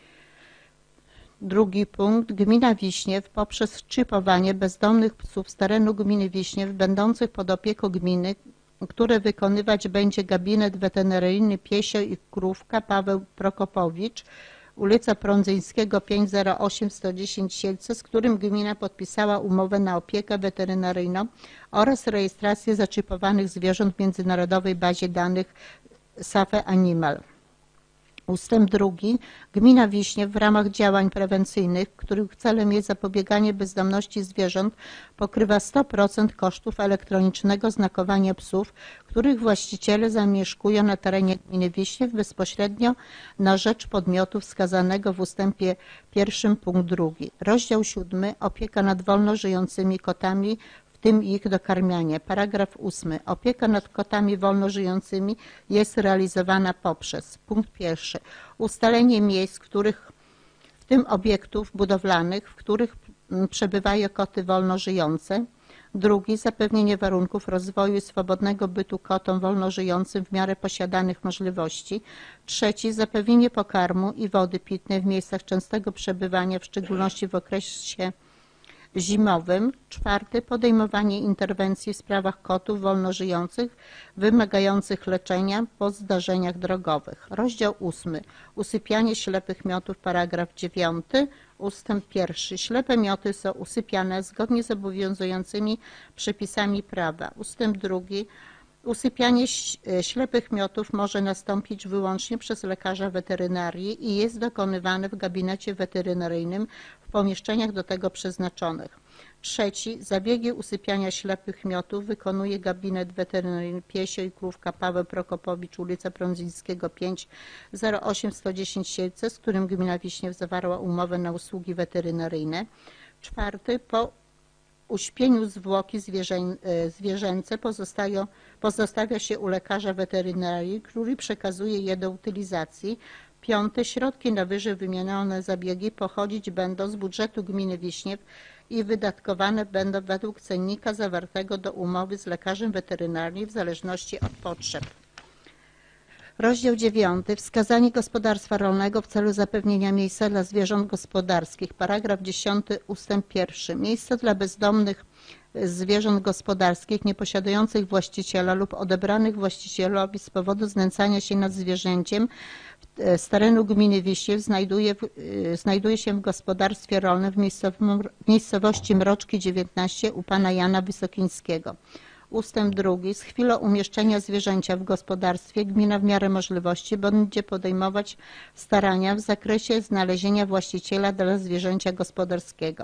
Drugi punkt. Gmina Wiśniew poprzez czypowanie bezdomnych psów z terenu gminy Wiśniew będących pod opieką gminy, które wykonywać będzie gabinet weterynaryjny Piesio i Krówka Paweł Prokopowicz, ulica Prądzyńskiego 508 110 Siedlce, z którym gmina podpisała umowę na opiekę weterynaryjną oraz rejestrację zaczypowanych zwierząt w międzynarodowej bazie danych SAFE Animal. Ustęp 2. Gmina Wiśniew w ramach działań prewencyjnych, których celem jest zapobieganie bezdomności zwierząt, pokrywa 100% kosztów elektronicznego znakowania psów, których właściciele zamieszkują na terenie gminy Wiśniew bezpośrednio na rzecz podmiotu wskazanego w ustępie 1 punkt 2. Rozdział 7. Opieka nad wolno żyjącymi kotami, w tym ich dokarmianie. Paragraf 8. Opieka nad kotami wolno żyjącymi jest realizowana poprzez punkt 1. Ustalenie miejsc, w tym obiektów budowlanych, w których przebywają koty wolno żyjące. Drugi. Zapewnienie warunków rozwoju i swobodnego bytu kotom wolno żyjącym w miarę posiadanych możliwości. Trzeci. Zapewnienie pokarmu i wody pitnej w miejscach częstego przebywania, w szczególności w okresie zimowym. Czwarty. Podejmowanie interwencji w sprawach kotów wolno żyjących wymagających leczenia po zdarzeniach drogowych. Rozdział 8. Usypianie ślepych miotów. Paragraf 9. Ustęp 1. Ślepe mioty są usypiane zgodnie z obowiązującymi przepisami prawa. Ustęp 2. Usypianie ślepych miotów może nastąpić wyłącznie przez lekarza weterynarii i jest dokonywane w gabinecie weterynaryjnym w pomieszczeniach do tego przeznaczonych. Trzeci. Zabiegi usypiania ślepych miotów wykonuje gabinet weterynaryjny Piesio i Krówka Paweł Prokopowicz, ulica Prądzyńskiego 508 110 Siedlce, z którym gmina Wiśniew zawarła umowę na usługi weterynaryjne. Czwarty. Po uśpieniu zwłoki zwierzęce pozostawia się u lekarza weterynarii, który przekazuje je do utylizacji. Piąte. Środki na wyżej wymienione zabiegi pochodzić będą z budżetu gminy Wiśniew i wydatkowane będą według cennika zawartego do umowy z lekarzem weterynarii w zależności od potrzeb. Rozdział 9. Wskazanie gospodarstwa rolnego w celu zapewnienia miejsca dla zwierząt gospodarskich. Paragraf 10 ustęp 1. Miejsce dla bezdomnych zwierząt gospodarskich nieposiadających właściciela lub odebranych właścicielowi z powodu znęcania się nad zwierzęciem z terenu gminy Wiśniew znajduje się w gospodarstwie rolnym w miejscowości Mroczki 19 u pana Jana Wysokińskiego. Ustęp 2. Z chwilą umieszczenia zwierzęcia w gospodarstwie gmina w miarę możliwości będzie podejmować starania w zakresie znalezienia właściciela dla zwierzęcia gospodarskiego.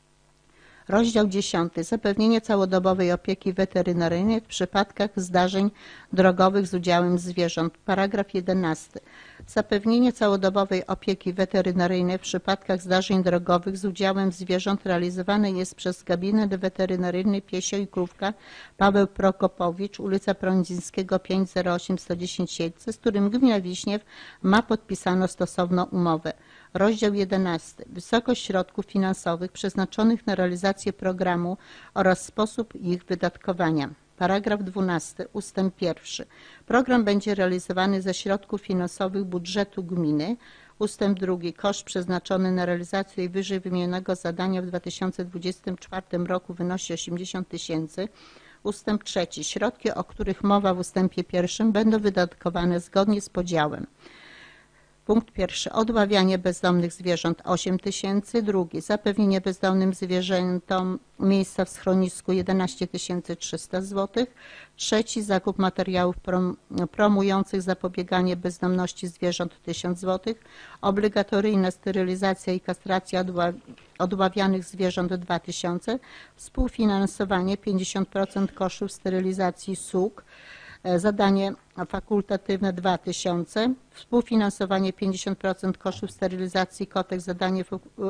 Rozdział 10. Zapewnienie całodobowej opieki weterynaryjnej w przypadkach zdarzeń drogowych z udziałem zwierząt. Paragraf 11. Zapewnienie całodobowej opieki weterynaryjnej w przypadkach zdarzeń drogowych z udziałem zwierząt realizowane jest przez gabinet weterynaryjny Piesio i Krówka Paweł Prokopowicz, ulica Prądzińskiego 508 110 Siedlce, z którym gmina Wiśniew ma podpisano stosowną umowę. Rozdział 11. Wysokość środków finansowych przeznaczonych na realizację programu oraz sposób ich wydatkowania. Paragraf 12. Ustęp 1. Program będzie realizowany ze środków finansowych budżetu gminy. Ustęp 2. Koszt przeznaczony na realizację wyżej wymienionego zadania w 2024 roku wynosi 80 000. Ustęp 3. Środki, o których mowa w ustępie 1, będą wydatkowane zgodnie z podziałem. Punkt 1. Odławianie bezdomnych zwierząt 8 000. 2. Zapewnienie bezdomnym zwierzętom miejsca w schronisku 11 300 zł. 3. Zakup materiałów promujących zapobieganie bezdomności zwierząt 1000 zł. Obligatoryjna sterylizacja i kastracja odławianych zwierząt 2000. Współfinansowanie 50% kosztów sterylizacji sóg. Zadanie fakultatywne 2000, współfinansowanie 50% kosztów sterylizacji kotek, zadanie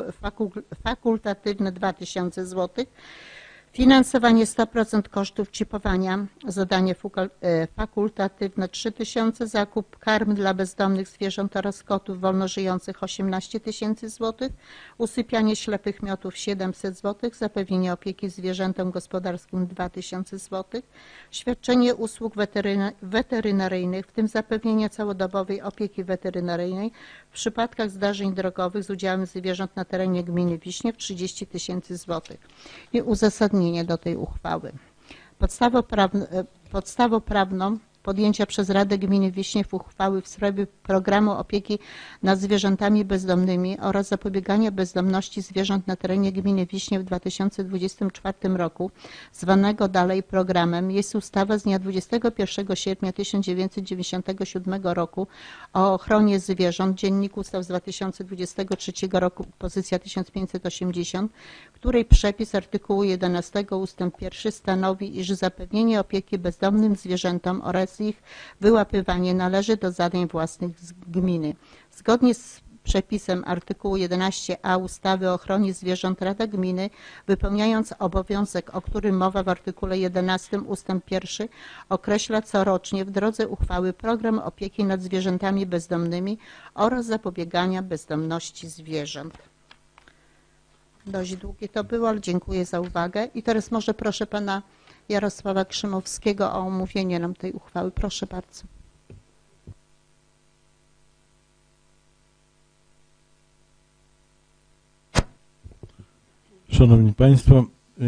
fakultatywne 2000 zł, finansowanie 100% kosztów czipowania, zadanie fakultatywne 3000, zakup karm dla bezdomnych zwierząt oraz kotów wolnożyjących 18 000 zł, usypianie ślepych miotów 700 zł, zapewnienie opieki zwierzętom gospodarskim 2000 zł, świadczenie usług weterynaryjnych, w tym zapewnienie całodobowej opieki weterynaryjnej w przypadkach zdarzeń drogowych z udziałem zwierząt na terenie gminy Wiśniew 30 000 zł. I uzasadnienie do tej uchwały. Podstawą prawną podjęcia przez Radę Gminy Wiśniew uchwały w sprawie programu opieki nad zwierzętami bezdomnymi oraz zapobiegania bezdomności zwierząt na terenie gminy Wiśniew w 2024 roku, zwanego dalej programem, jest ustawa z dnia 21 sierpnia 1997 roku o ochronie zwierząt, Dziennik Ustaw z 2023 roku, pozycja 1580, której przepis artykułu 11 ustęp 1 stanowi, iż zapewnienie opieki bezdomnym zwierzętom oraz ich wyłapywanie należy do zadań własnych z gminy. Zgodnie z przepisem artykułu 11a ustawy o ochronie zwierząt Rada Gminy, wypełniając obowiązek, o którym mowa w artykule 11 ustęp 1, określa corocznie w drodze uchwały program opieki nad zwierzętami bezdomnymi oraz zapobiegania bezdomności zwierząt. Dość długie to było, ale dziękuję za uwagę. I teraz może proszę pana Jarosława Krzymowskiego o omówienie nam tej uchwały. Proszę bardzo. Szanowni Państwo,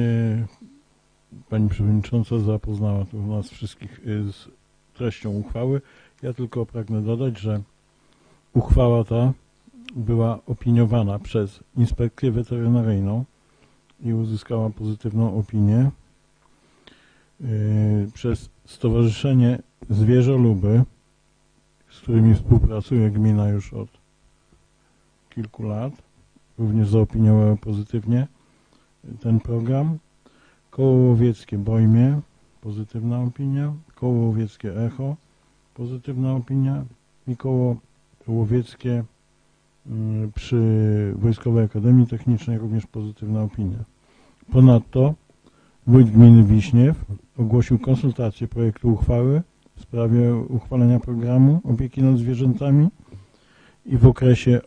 Pani Przewodnicząca zapoznała tu nas wszystkich z treścią uchwały. Ja tylko pragnę dodać, że uchwała ta była opiniowana przez Inspekcję Weterynaryjną i uzyskała pozytywną opinię, przez Stowarzyszenie Zwierzoluby, z którymi współpracuje gmina już od kilku lat, również zaopiniowały pozytywnie ten program. Koło Łowieckie Bojmie, pozytywna opinia. Koło Łowieckie Echo, pozytywna opinia. I Koło Łowieckie przy Wojskowej Akademii Technicznej również pozytywna opinia. Ponadto Wójt Gminy Wiśniew ogłosił konsultację projektu uchwały w sprawie uchwalenia programu opieki nad zwierzętami i w okresie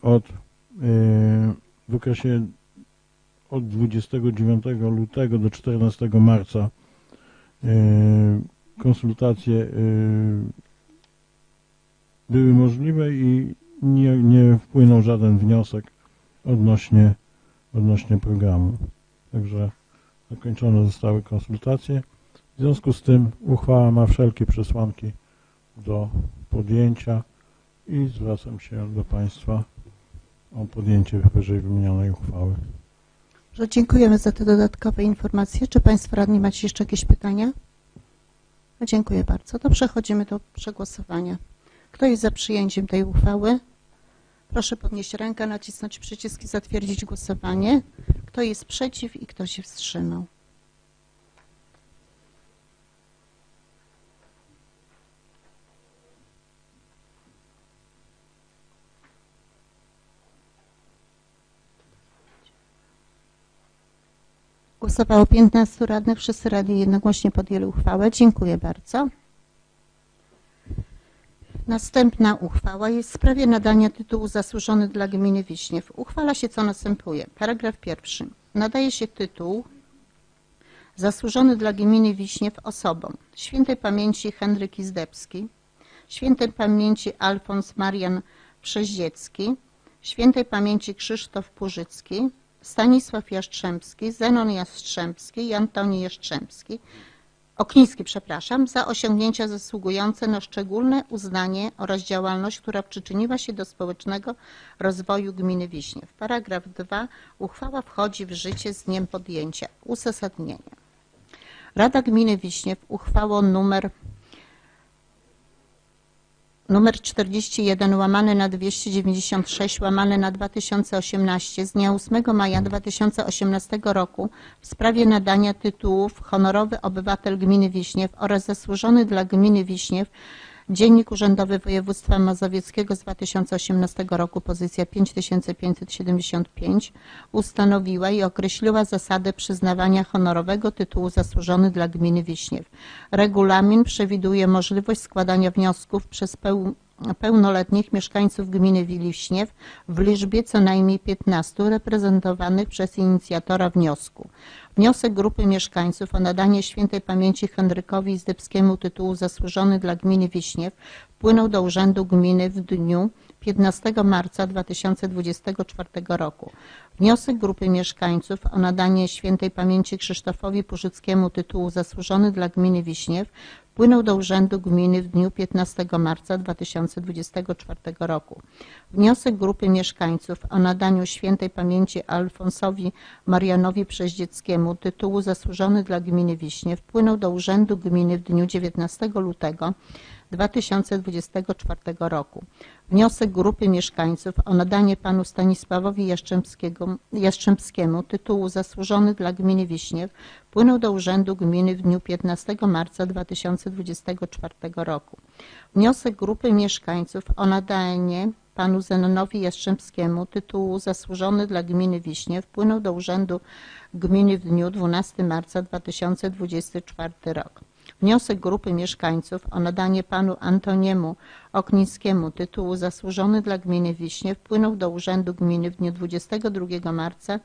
od 29 lutego do 14 marca konsultacje były możliwe i nie wpłynął żaden wniosek odnośnie programu. Także zakończone zostały konsultacje. W związku z tym uchwała ma wszelkie przesłanki do podjęcia i zwracam się do Państwa o podjęcie wyżej wymienionej uchwały. Dziękujemy za te dodatkowe informacje. Czy Państwo radni macie jeszcze jakieś pytania? Dziękuję bardzo. To przechodzimy do przegłosowania. Kto jest za przyjęciem tej uchwały? Proszę podnieść rękę, nacisnąć przycisk i zatwierdzić głosowanie. Kto jest przeciw i kto się wstrzymał? Głosowało 15 radnych, wszyscy radni jednogłośnie podjęli uchwałę. Dziękuję bardzo. Następna uchwała jest w sprawie nadania tytułu zasłużony dla gminy Wiśniew. Uchwala się co następuje. Paragraf pierwszy. Nadaje się tytuł zasłużony dla gminy Wiśniew osobom świętej pamięci Henryk Izdebski, świętej pamięci Alfons Marian Przeździecki, świętej pamięci Krzysztof Purzycki, Stanisław Jastrzębski, Zenon Jastrzębski i Antoni Jastrzębski, Okniński, za osiągnięcia zasługujące na szczególne uznanie oraz działalność, która przyczyniła się do społecznego rozwoju gminy Wiśniew. Paragraf 2. Uchwała wchodzi w życie z dniem podjęcia. Uzasadnienie. Rada Gminy Wiśniew uchwałą numer 41/296/2018 z dnia 8 maja 2018 roku w sprawie nadania tytułów honorowy obywatel gminy Wiśniew oraz zasłużony dla gminy Wiśniew, Dziennik Urzędowy Województwa Mazowieckiego z 2018 roku, pozycja 5575, ustanowiła i określiła zasady przyznawania honorowego tytułu zasłużony dla gminy Wiśniew. Regulamin przewiduje możliwość składania wniosków przez pełnoletnich mieszkańców gminy Wiśniew w liczbie co najmniej 15 reprezentowanych przez inicjatora wniosku. Wniosek grupy mieszkańców o nadanie świętej pamięci Henrykowi Izdebskiemu tytułu zasłużony dla gminy Wiśniew wpłynął do Urzędu Gminy w dniu 15 marca 2024 roku. Wniosek grupy mieszkańców o nadanie świętej pamięci Krzysztofowi Purzyckiemu tytułu zasłużony dla gminy Wiśniew wpłynął do Urzędu Gminy w dniu 15 marca 2024 roku. Wniosek grupy mieszkańców o nadaniu świętej pamięci Alfonsowi Marianowi Przeździeckiemu tytułu zasłużony dla gminy Wiśniew wpłynął do Urzędu Gminy w dniu 19 lutego 2024 roku. Wniosek grupy mieszkańców o nadanie panu Stanisławowi Jastrzębskiemu tytułu zasłużony dla gminy Wiśniew wpłynął do Urzędu Gminy w dniu 15 marca 2024 roku. Wniosek grupy mieszkańców o nadanie panu Zenonowi Jastrzębskiemu tytułu zasłużony dla gminy Wiśniew wpłynął do Urzędu Gminy w dniu 12 marca 2024 rok. Wniosek grupy mieszkańców o nadanie panu Antoniemu Oknińskiemu tytułu zasłużony dla gminy Wiśniew wpłynął do Urzędu Gminy w dniu 22 marca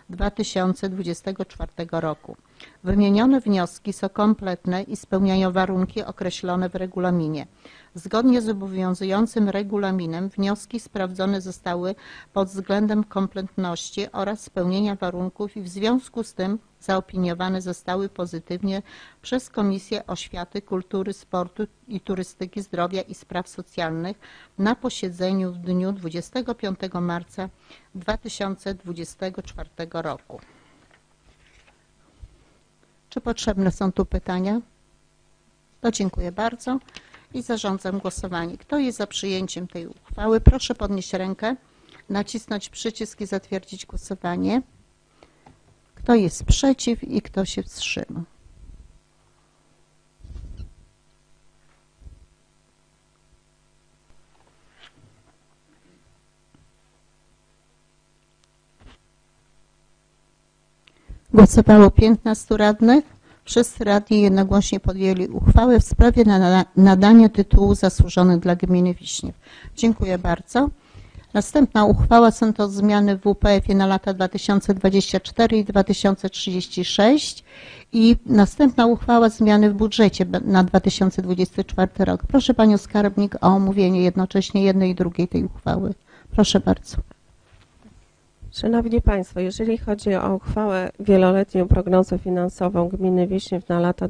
2024 roku. Wymienione wnioski są kompletne i spełniają warunki określone w regulaminie. Zgodnie z obowiązującym regulaminem wnioski sprawdzone zostały pod względem kompletności oraz spełnienia warunków i w związku z tym zaopiniowane zostały pozytywnie przez Komisję Oświaty, Kultury, Sportu i Turystyki, Zdrowia i Spraw Socjalnych na posiedzeniu w dniu 25 marca 2024 roku. Czy potrzebne są tu pytania? To dziękuję bardzo i zarządzam głosowanie. Kto jest za przyjęciem tej uchwały? Proszę podnieść rękę, nacisnąć przycisk i zatwierdzić głosowanie. Kto jest przeciw i kto się wstrzymał? Głosowało 15 radnych. Wszyscy radni jednogłośnie podjęli uchwałę w sprawie nadania tytułu zasłużony dla gminy Wiśniew. Dziękuję bardzo. Następna uchwała są to zmiany w WPF-ie na lata 2024 i 2036 i następna uchwała zmiany w budżecie na 2024 rok. Proszę Panią Skarbnik o omówienie jednocześnie jednej i drugiej tej uchwały. Proszę bardzo. Szanowni Państwo, jeżeli chodzi o uchwałę wieloletnią prognozę finansową gminy Wiśniew na lata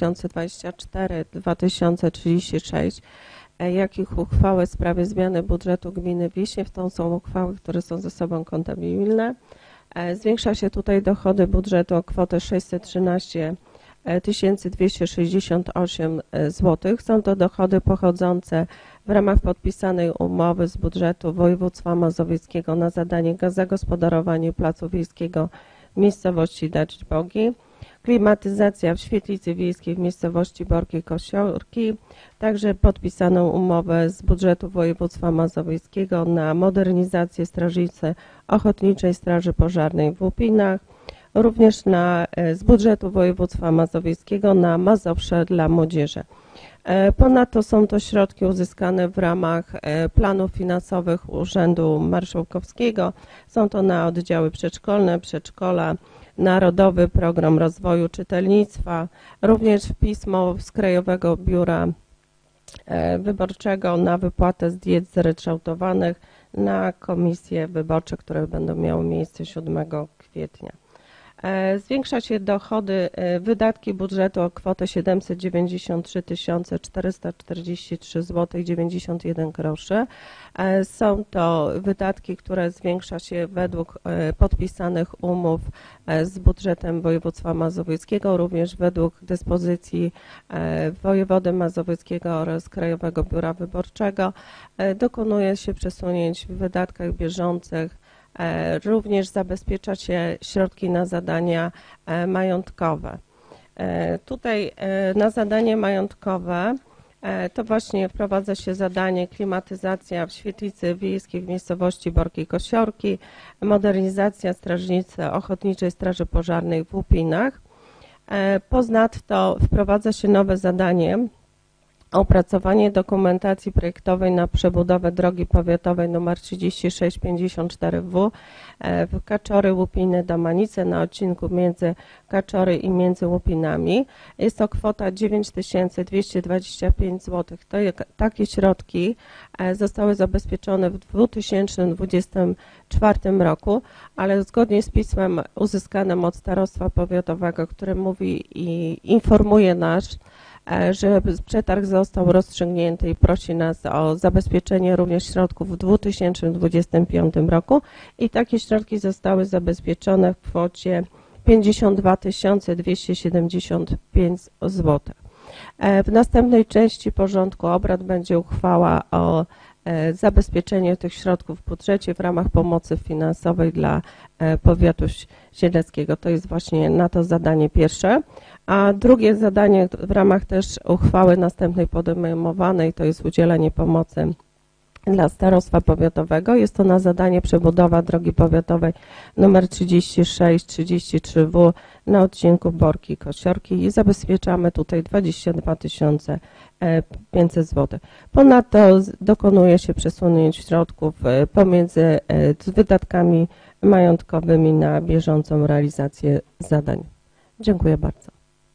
2024-2036, jak i uchwałę w sprawie zmiany budżetu gminy Wiśniew, to są uchwały, które są ze sobą kompatybilne. Zwiększa się tutaj dochody budżetu o kwotę 613 268 zł. Są to dochody pochodzące w ramach podpisanej umowy z budżetu województwa mazowieckiego na zadanie zagospodarowania placu wiejskiego w miejscowości Dać Bogi, klimatyzacja w świetlicy wiejskiej w miejscowości Borki Kosiorki, także podpisaną umowę z budżetu województwa mazowieckiego na modernizację strażnicy Ochotniczej Straży Pożarnej w Łupinach, również z budżetu województwa mazowieckiego na Mazowsze dla młodzieży. Ponadto są to środki uzyskane w ramach planów finansowych Urzędu Marszałkowskiego. Są to na oddziały przedszkolne, przedszkola, Narodowy Program Rozwoju Czytelnictwa, również pismo z Krajowego Biura Wyborczego na wypłatę z diet zryczałtowanych na komisje wyborcze, które będą miały miejsce 7 kwietnia. Zwiększa się dochody, wydatki budżetu o kwotę 793 443 zł 91 groszy. Są to wydatki, które zwiększa się według podpisanych umów z budżetem województwa mazowieckiego, również według dyspozycji wojewody mazowieckiego oraz Krajowego Biura Wyborczego. Dokonuje się przesunięć w wydatkach bieżących. Również zabezpiecza się środki na zadania majątkowe. Tutaj na zadanie majątkowe to właśnie wprowadza się zadanie klimatyzacja w świetlicy wiejskiej w miejscowości Borki Kosiorki, modernizacja strażnicy Ochotniczej Straży Pożarnej w Łupinach. Ponadto wprowadza się nowe zadanie opracowanie dokumentacji projektowej na przebudowę drogi powiatowej nr 3654W w Kaczory, Łupiny, Domanice na odcinku między Kaczory i między Łupinami. Jest to kwota 9225 zł. Takie środki zostały zabezpieczone w 2024 roku, ale zgodnie z pismem uzyskanym od starostwa powiatowego, które mówi i informuje nas, że przetarg został rozstrzygnięty i prosi nas o zabezpieczenie również środków w 2025 roku i takie środki zostały zabezpieczone w kwocie 52 275 zł. W następnej części porządku obrad będzie uchwała o zabezpieczeniu tych środków w budżecie w ramach pomocy finansowej dla powiatu siedleckiego. To jest właśnie na to zadanie pierwsze. A drugie zadanie w ramach też uchwały następnej podejmowanej to jest udzielenie pomocy dla starostwa powiatowego. Jest to na zadanie przebudowa drogi powiatowej nr 3633W na odcinku Borki Kosiorki i zabezpieczamy tutaj 22 500 zł. Ponadto dokonuje się przesunięć środków pomiędzy wydatkami majątkowymi na bieżącą realizację zadań. Dziękuję bardzo.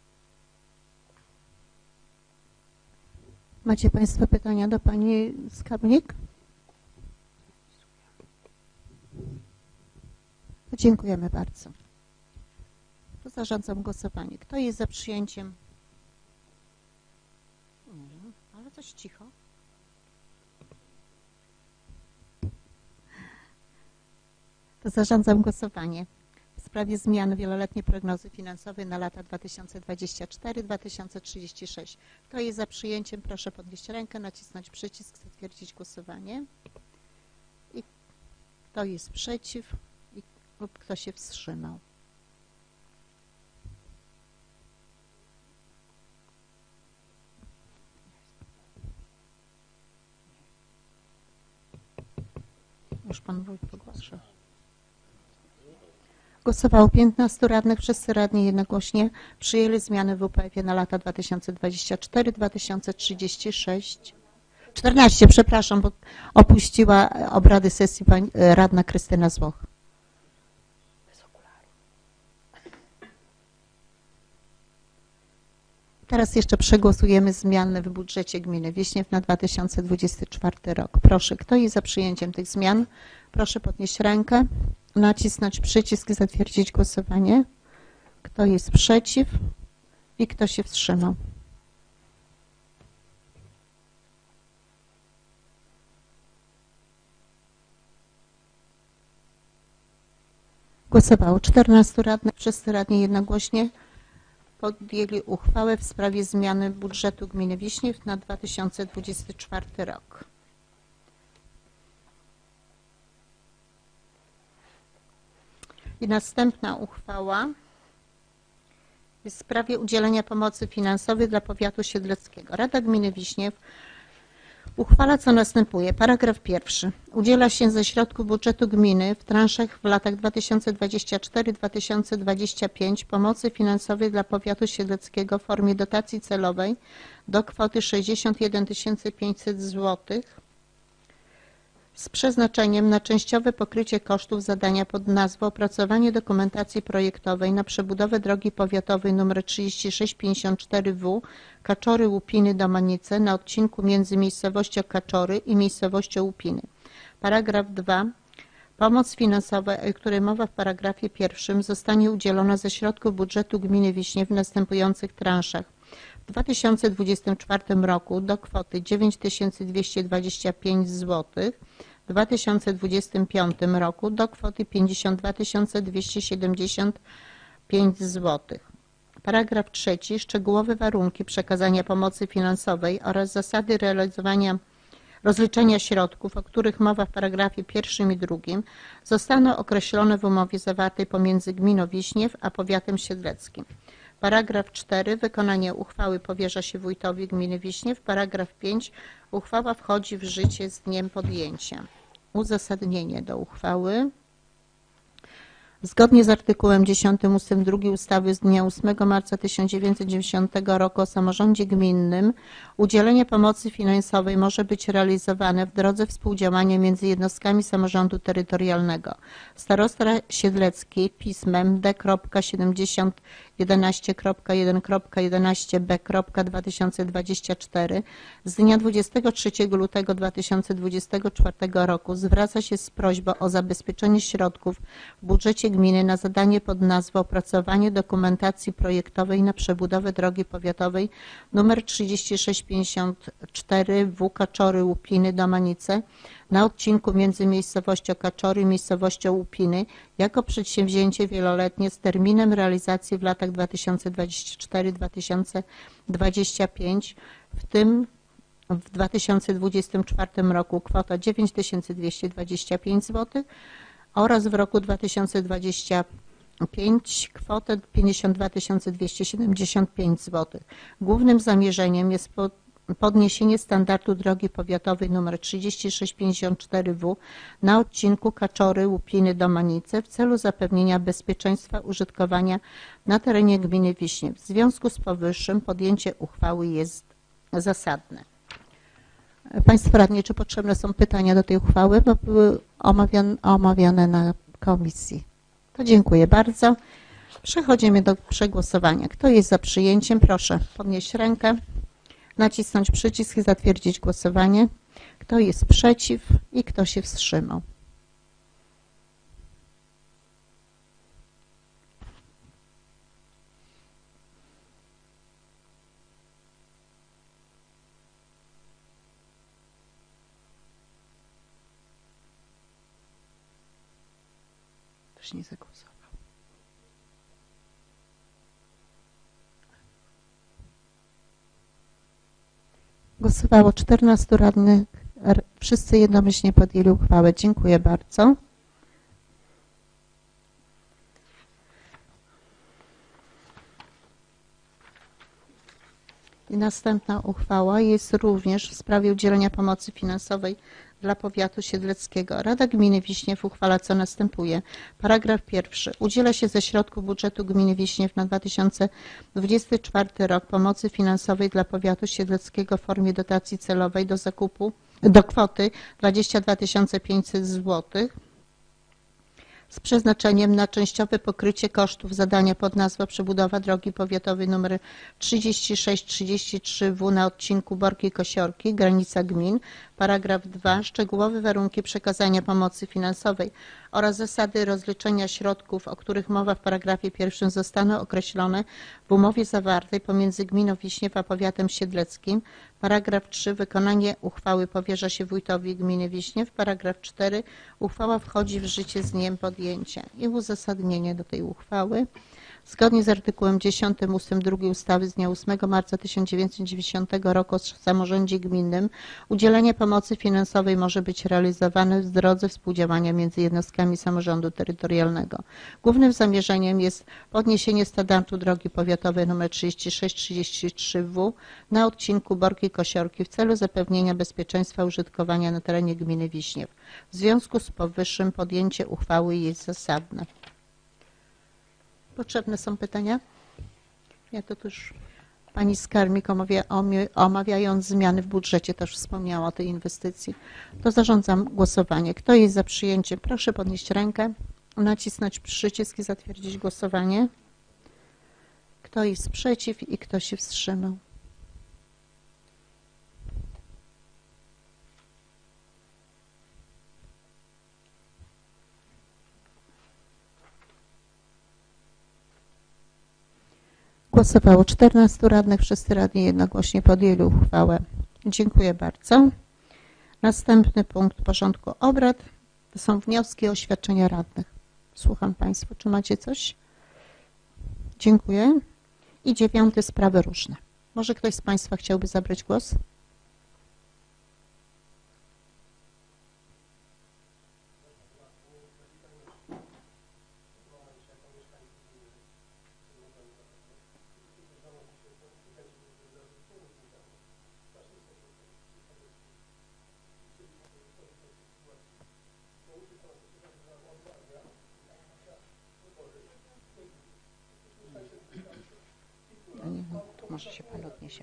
Macie Państwo pytania do Pani Skarbnik? Dziękujemy bardzo. To zarządzam głosowanie. Kto jest za przyjęciem? Ale coś cicho. To zarządzam głosowanie w sprawie zmian wieloletniej prognozy finansowej na lata 2024-2036. Kto jest za przyjęciem, proszę podnieść rękę, nacisnąć przycisk, zatwierdzić głosowanie. I kto jest przeciw lub kto się wstrzymał. Już Pan Wójt pogłaszał. Głosowało 15 radnych, wszyscy radni jednogłośnie przyjęli zmiany w WPF-ie na lata 2024-2036. 14, przepraszam, bo opuściła obrady sesji pani radna Krystyna Złoch. Teraz jeszcze przegłosujemy zmiany w budżecie gminy Wiśniew na 2024 rok. Proszę, kto jest za przyjęciem tych zmian? Proszę podnieść rękę, nacisnąć przycisk i zatwierdzić głosowanie. Kto jest przeciw i kto się wstrzymał? Głosowało 14 radnych, wszyscy radni jednogłośnie podjęli uchwałę w sprawie zmiany budżetu gminy Wiśniew na 2024 rok. I następna uchwała jest w sprawie udzielenia pomocy finansowej dla powiatu siedleckiego. Rada Gminy Wiśniew uchwala, co następuje. Paragraf 1. Udziela się ze środków budżetu gminy w transzach w latach 2024-2025 pomocy finansowej dla powiatu siedleckiego w formie dotacji celowej do kwoty 61 500 zł z przeznaczeniem na częściowe pokrycie kosztów zadania pod nazwą opracowanie dokumentacji projektowej na przebudowę drogi powiatowej nr 3654W Kaczory-Łupiny do Manice na odcinku między miejscowością Kaczory i miejscowością Łupiny. Paragraf 2. Pomoc finansowa, o której mowa w paragrafie 1, zostanie udzielona ze środków budżetu gminy Wiśniew w następujących transzach. W 2024 roku do kwoty 9225 zł, w 2025 roku do kwoty 52 275 zł. Paragraf 3. Szczegółowe warunki przekazania pomocy finansowej oraz zasady rozliczenia środków, o których mowa w paragrafie 1 i 2, zostaną określone w umowie zawartej pomiędzy gminą Wiśniew a powiatem siedleckim. Paragraf 4. Wykonanie uchwały powierza się wójtowi gminy Wiśniew. Paragraf 5. Uchwała wchodzi w życie z dniem podjęcia. Uzasadnienie do uchwały. Zgodnie z artykułem 10 ust. 2 ustawy z dnia 8 marca 1990 roku o samorządzie gminnym udzielenie pomocy finansowej może być realizowane w drodze współdziałania między jednostkami samorządu terytorialnego. Starosta siedlecki pismem D.7011.1.11b.2024 z dnia 23 lutego 2024 roku zwraca się z prośbą o zabezpieczenie środków w budżecie gminy na zadanie pod nazwą opracowanie dokumentacji projektowej na przebudowę drogi powiatowej nr 3654 W Kaczory-Łupiny do Manice na odcinku między miejscowością Kaczory i miejscowością Łupiny jako przedsięwzięcie wieloletnie z terminem realizacji w latach 2024-2025, w tym w 2024 roku kwota 9225 zł oraz w roku 2025 kwotę 52 275 zł. Głównym zamierzeniem jest podniesienie standardu drogi powiatowej nr 3654W na odcinku Kaczory-Łupiny do Manice w celu zapewnienia bezpieczeństwa użytkowania na terenie gminy Wiśniew. W związku z powyższym podjęcie uchwały jest zasadne. Państwo radni, czy potrzebne są pytania do tej uchwały, bo były omawiane na komisji? To dziękuję bardzo. Przechodzimy do przegłosowania. Kto jest za przyjęciem? Proszę podnieść rękę, nacisnąć przycisk i zatwierdzić głosowanie. Kto jest przeciw i kto się wstrzymał? Ktoś nie zagłosował. Głosowało 14 radnych. Wszyscy jednomyślnie podjęli uchwałę. Dziękuję bardzo. I następna uchwała jest również w sprawie udzielenia pomocy finansowej dla powiatu siedleckiego. Rada Gminy Wiśniew uchwala, co następuje. Paragraf pierwszy. Udziela się ze środków budżetu Gminy Wiśniew na 2024 rok pomocy finansowej dla powiatu siedleckiego w formie dotacji celowej do kwoty 22 500 zł z przeznaczeniem na częściowe pokrycie kosztów zadania pod nazwą przebudowa drogi powiatowej nr 3633W na odcinku Borki-Kosiorki, granica gmin. Paragraf 2. Szczegółowe warunki przekazania pomocy finansowej oraz zasady rozliczenia środków, o których mowa w paragrafie pierwszym, zostaną określone w umowie zawartej pomiędzy gminą Wiśniew a powiatem siedleckim. Paragraf 3. Wykonanie uchwały powierza się wójtowi gminy Wiśniew. Paragraf 4. Uchwała wchodzi w życie z dniem podjęcia. I uzasadnienie do tej uchwały. Zgodnie z artykułem 10 ust. 2 ustawy z dnia 8 marca 1990 roku o samorządzie gminnym udzielenie pomocy finansowej może być realizowane w drodze współdziałania między jednostkami samorządu terytorialnego. Głównym zamierzeniem jest podniesienie standardu drogi powiatowej nr 3633W na odcinku Borki-Kosiorki w celu zapewnienia bezpieczeństwa użytkowania na terenie gminy Wiśniew. W związku z powyższym podjęcie uchwały jest zasadne. Potrzebne są pytania? Ja to też pani Skarbnik omawiając zmiany w budżecie też wspomniała o tej inwestycji. To zarządzam głosowanie. Kto jest za przyjęciem? Proszę podnieść rękę, nacisnąć przycisk i zatwierdzić głosowanie. Kto jest przeciw i kto się wstrzymał? Głosowało 14 radnych, wszyscy radni jednogłośnie podjęli uchwałę. Dziękuję bardzo. Następny punkt porządku obrad to są wnioski o oświadczenia radnych. Słucham Państwa, czy macie coś? Dziękuję. I 9. sprawy różne. Może ktoś z Państwa chciałby zabrać głos? Może się Pan odniesie.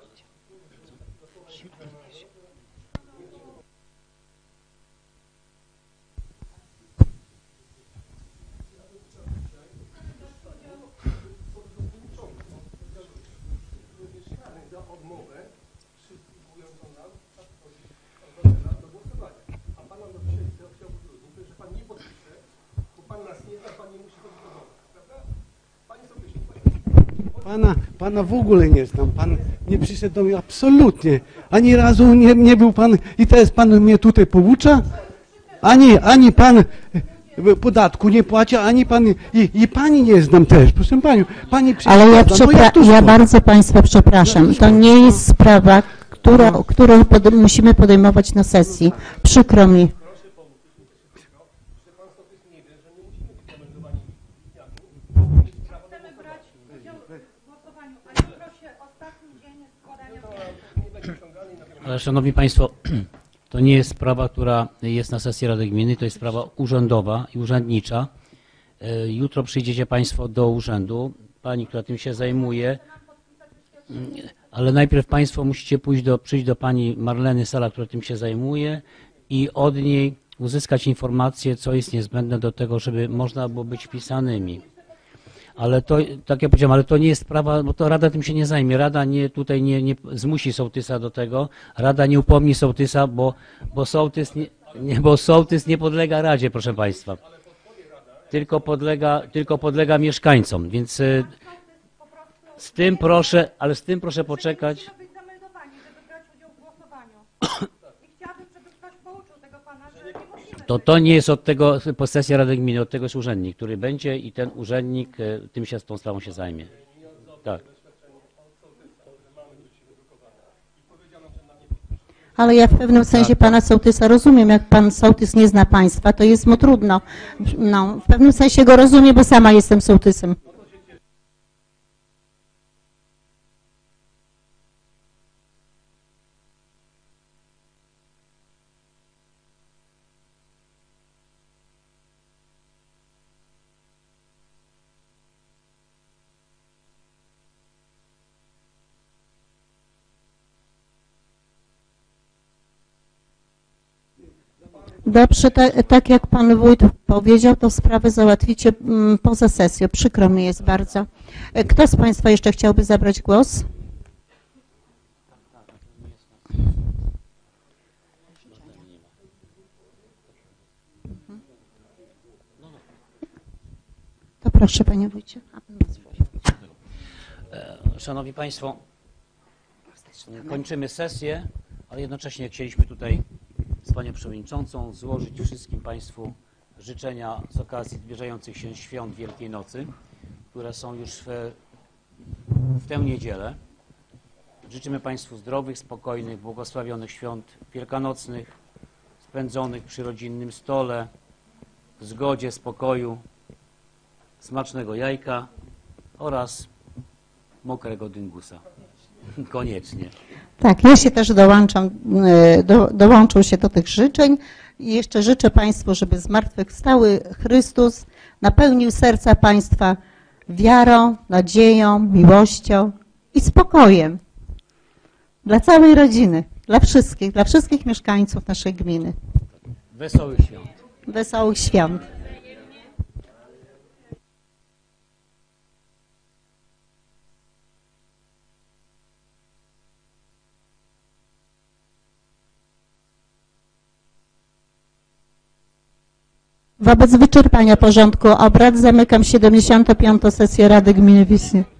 Pana w ogóle nie znam, pan nie przyszedł do mnie absolutnie, ani razu nie był pan i teraz pan mnie tutaj poucza, ani pan podatku nie płaci, ani pan i pani nie znam też, proszę panią, pani Ale przeszkadza. ja bardzo Państwa przepraszam, to nie jest sprawa, którą musimy podejmować na sesji, przykro mi. Ale szanowni Państwo, to nie jest sprawa, która jest na sesji Rady Gminy, to jest sprawa urzędowa i urzędnicza. Jutro przyjdziecie Państwo do urzędu, pani, która tym się zajmuje, ale najpierw Państwo musicie przyjść do pani Marleny Sala, która tym się zajmuje i od niej uzyskać informację, co jest niezbędne do tego, żeby można było być wpisanymi. Ale to, tak jak powiedziałem, ale to nie jest sprawa, bo to Rada tym się nie zajmie. Rada nie zmusi sołtysa do tego. Rada nie upomni sołtysa, bo sołtys nie podlega Radzie, proszę Państwa. Tylko podlega mieszkańcom, więc z tym proszę poczekać. To nie jest od tego sesja Rady Gminy, od tego jest urzędnik, który będzie i ten urzędnik tą sprawą się zajmie. Tak. Ale ja w pewnym sensie pana sołtysa rozumiem. Jak pan sołtys nie zna państwa, to jest mu trudno. No, w pewnym sensie go rozumiem, bo sama jestem sołtysem. Dobrze, tak jak pan wójt powiedział, to sprawę załatwicie poza sesją. Przykro mi jest bardzo. Kto z państwa jeszcze chciałby zabrać głos? To proszę, panie wójcie. Szanowni Państwo, kończymy sesję, ale jednocześnie chcieliśmy tutaj z Panią Przewodniczącą złożyć wszystkim Państwu życzenia z okazji zbliżających się świąt Wielkiej Nocy, które są już w tę niedzielę. Życzymy Państwu zdrowych, spokojnych, błogosławionych świąt wielkanocnych, spędzonych przy rodzinnym stole, w zgodzie, spokoju, smacznego jajka oraz mokrego dyngusa. Koniecznie. Tak, ja się też dołączą się do tych życzeń i jeszcze życzę Państwu, żeby zmartwychwstały Chrystus napełnił serca Państwa wiarą, nadzieją, miłością i spokojem dla całej rodziny, dla wszystkich mieszkańców naszej gminy. Wesołych świąt. Wesołych świąt. Wobec wyczerpania porządku obrad zamykam 75. sesję Rady Gminy Wiśnie.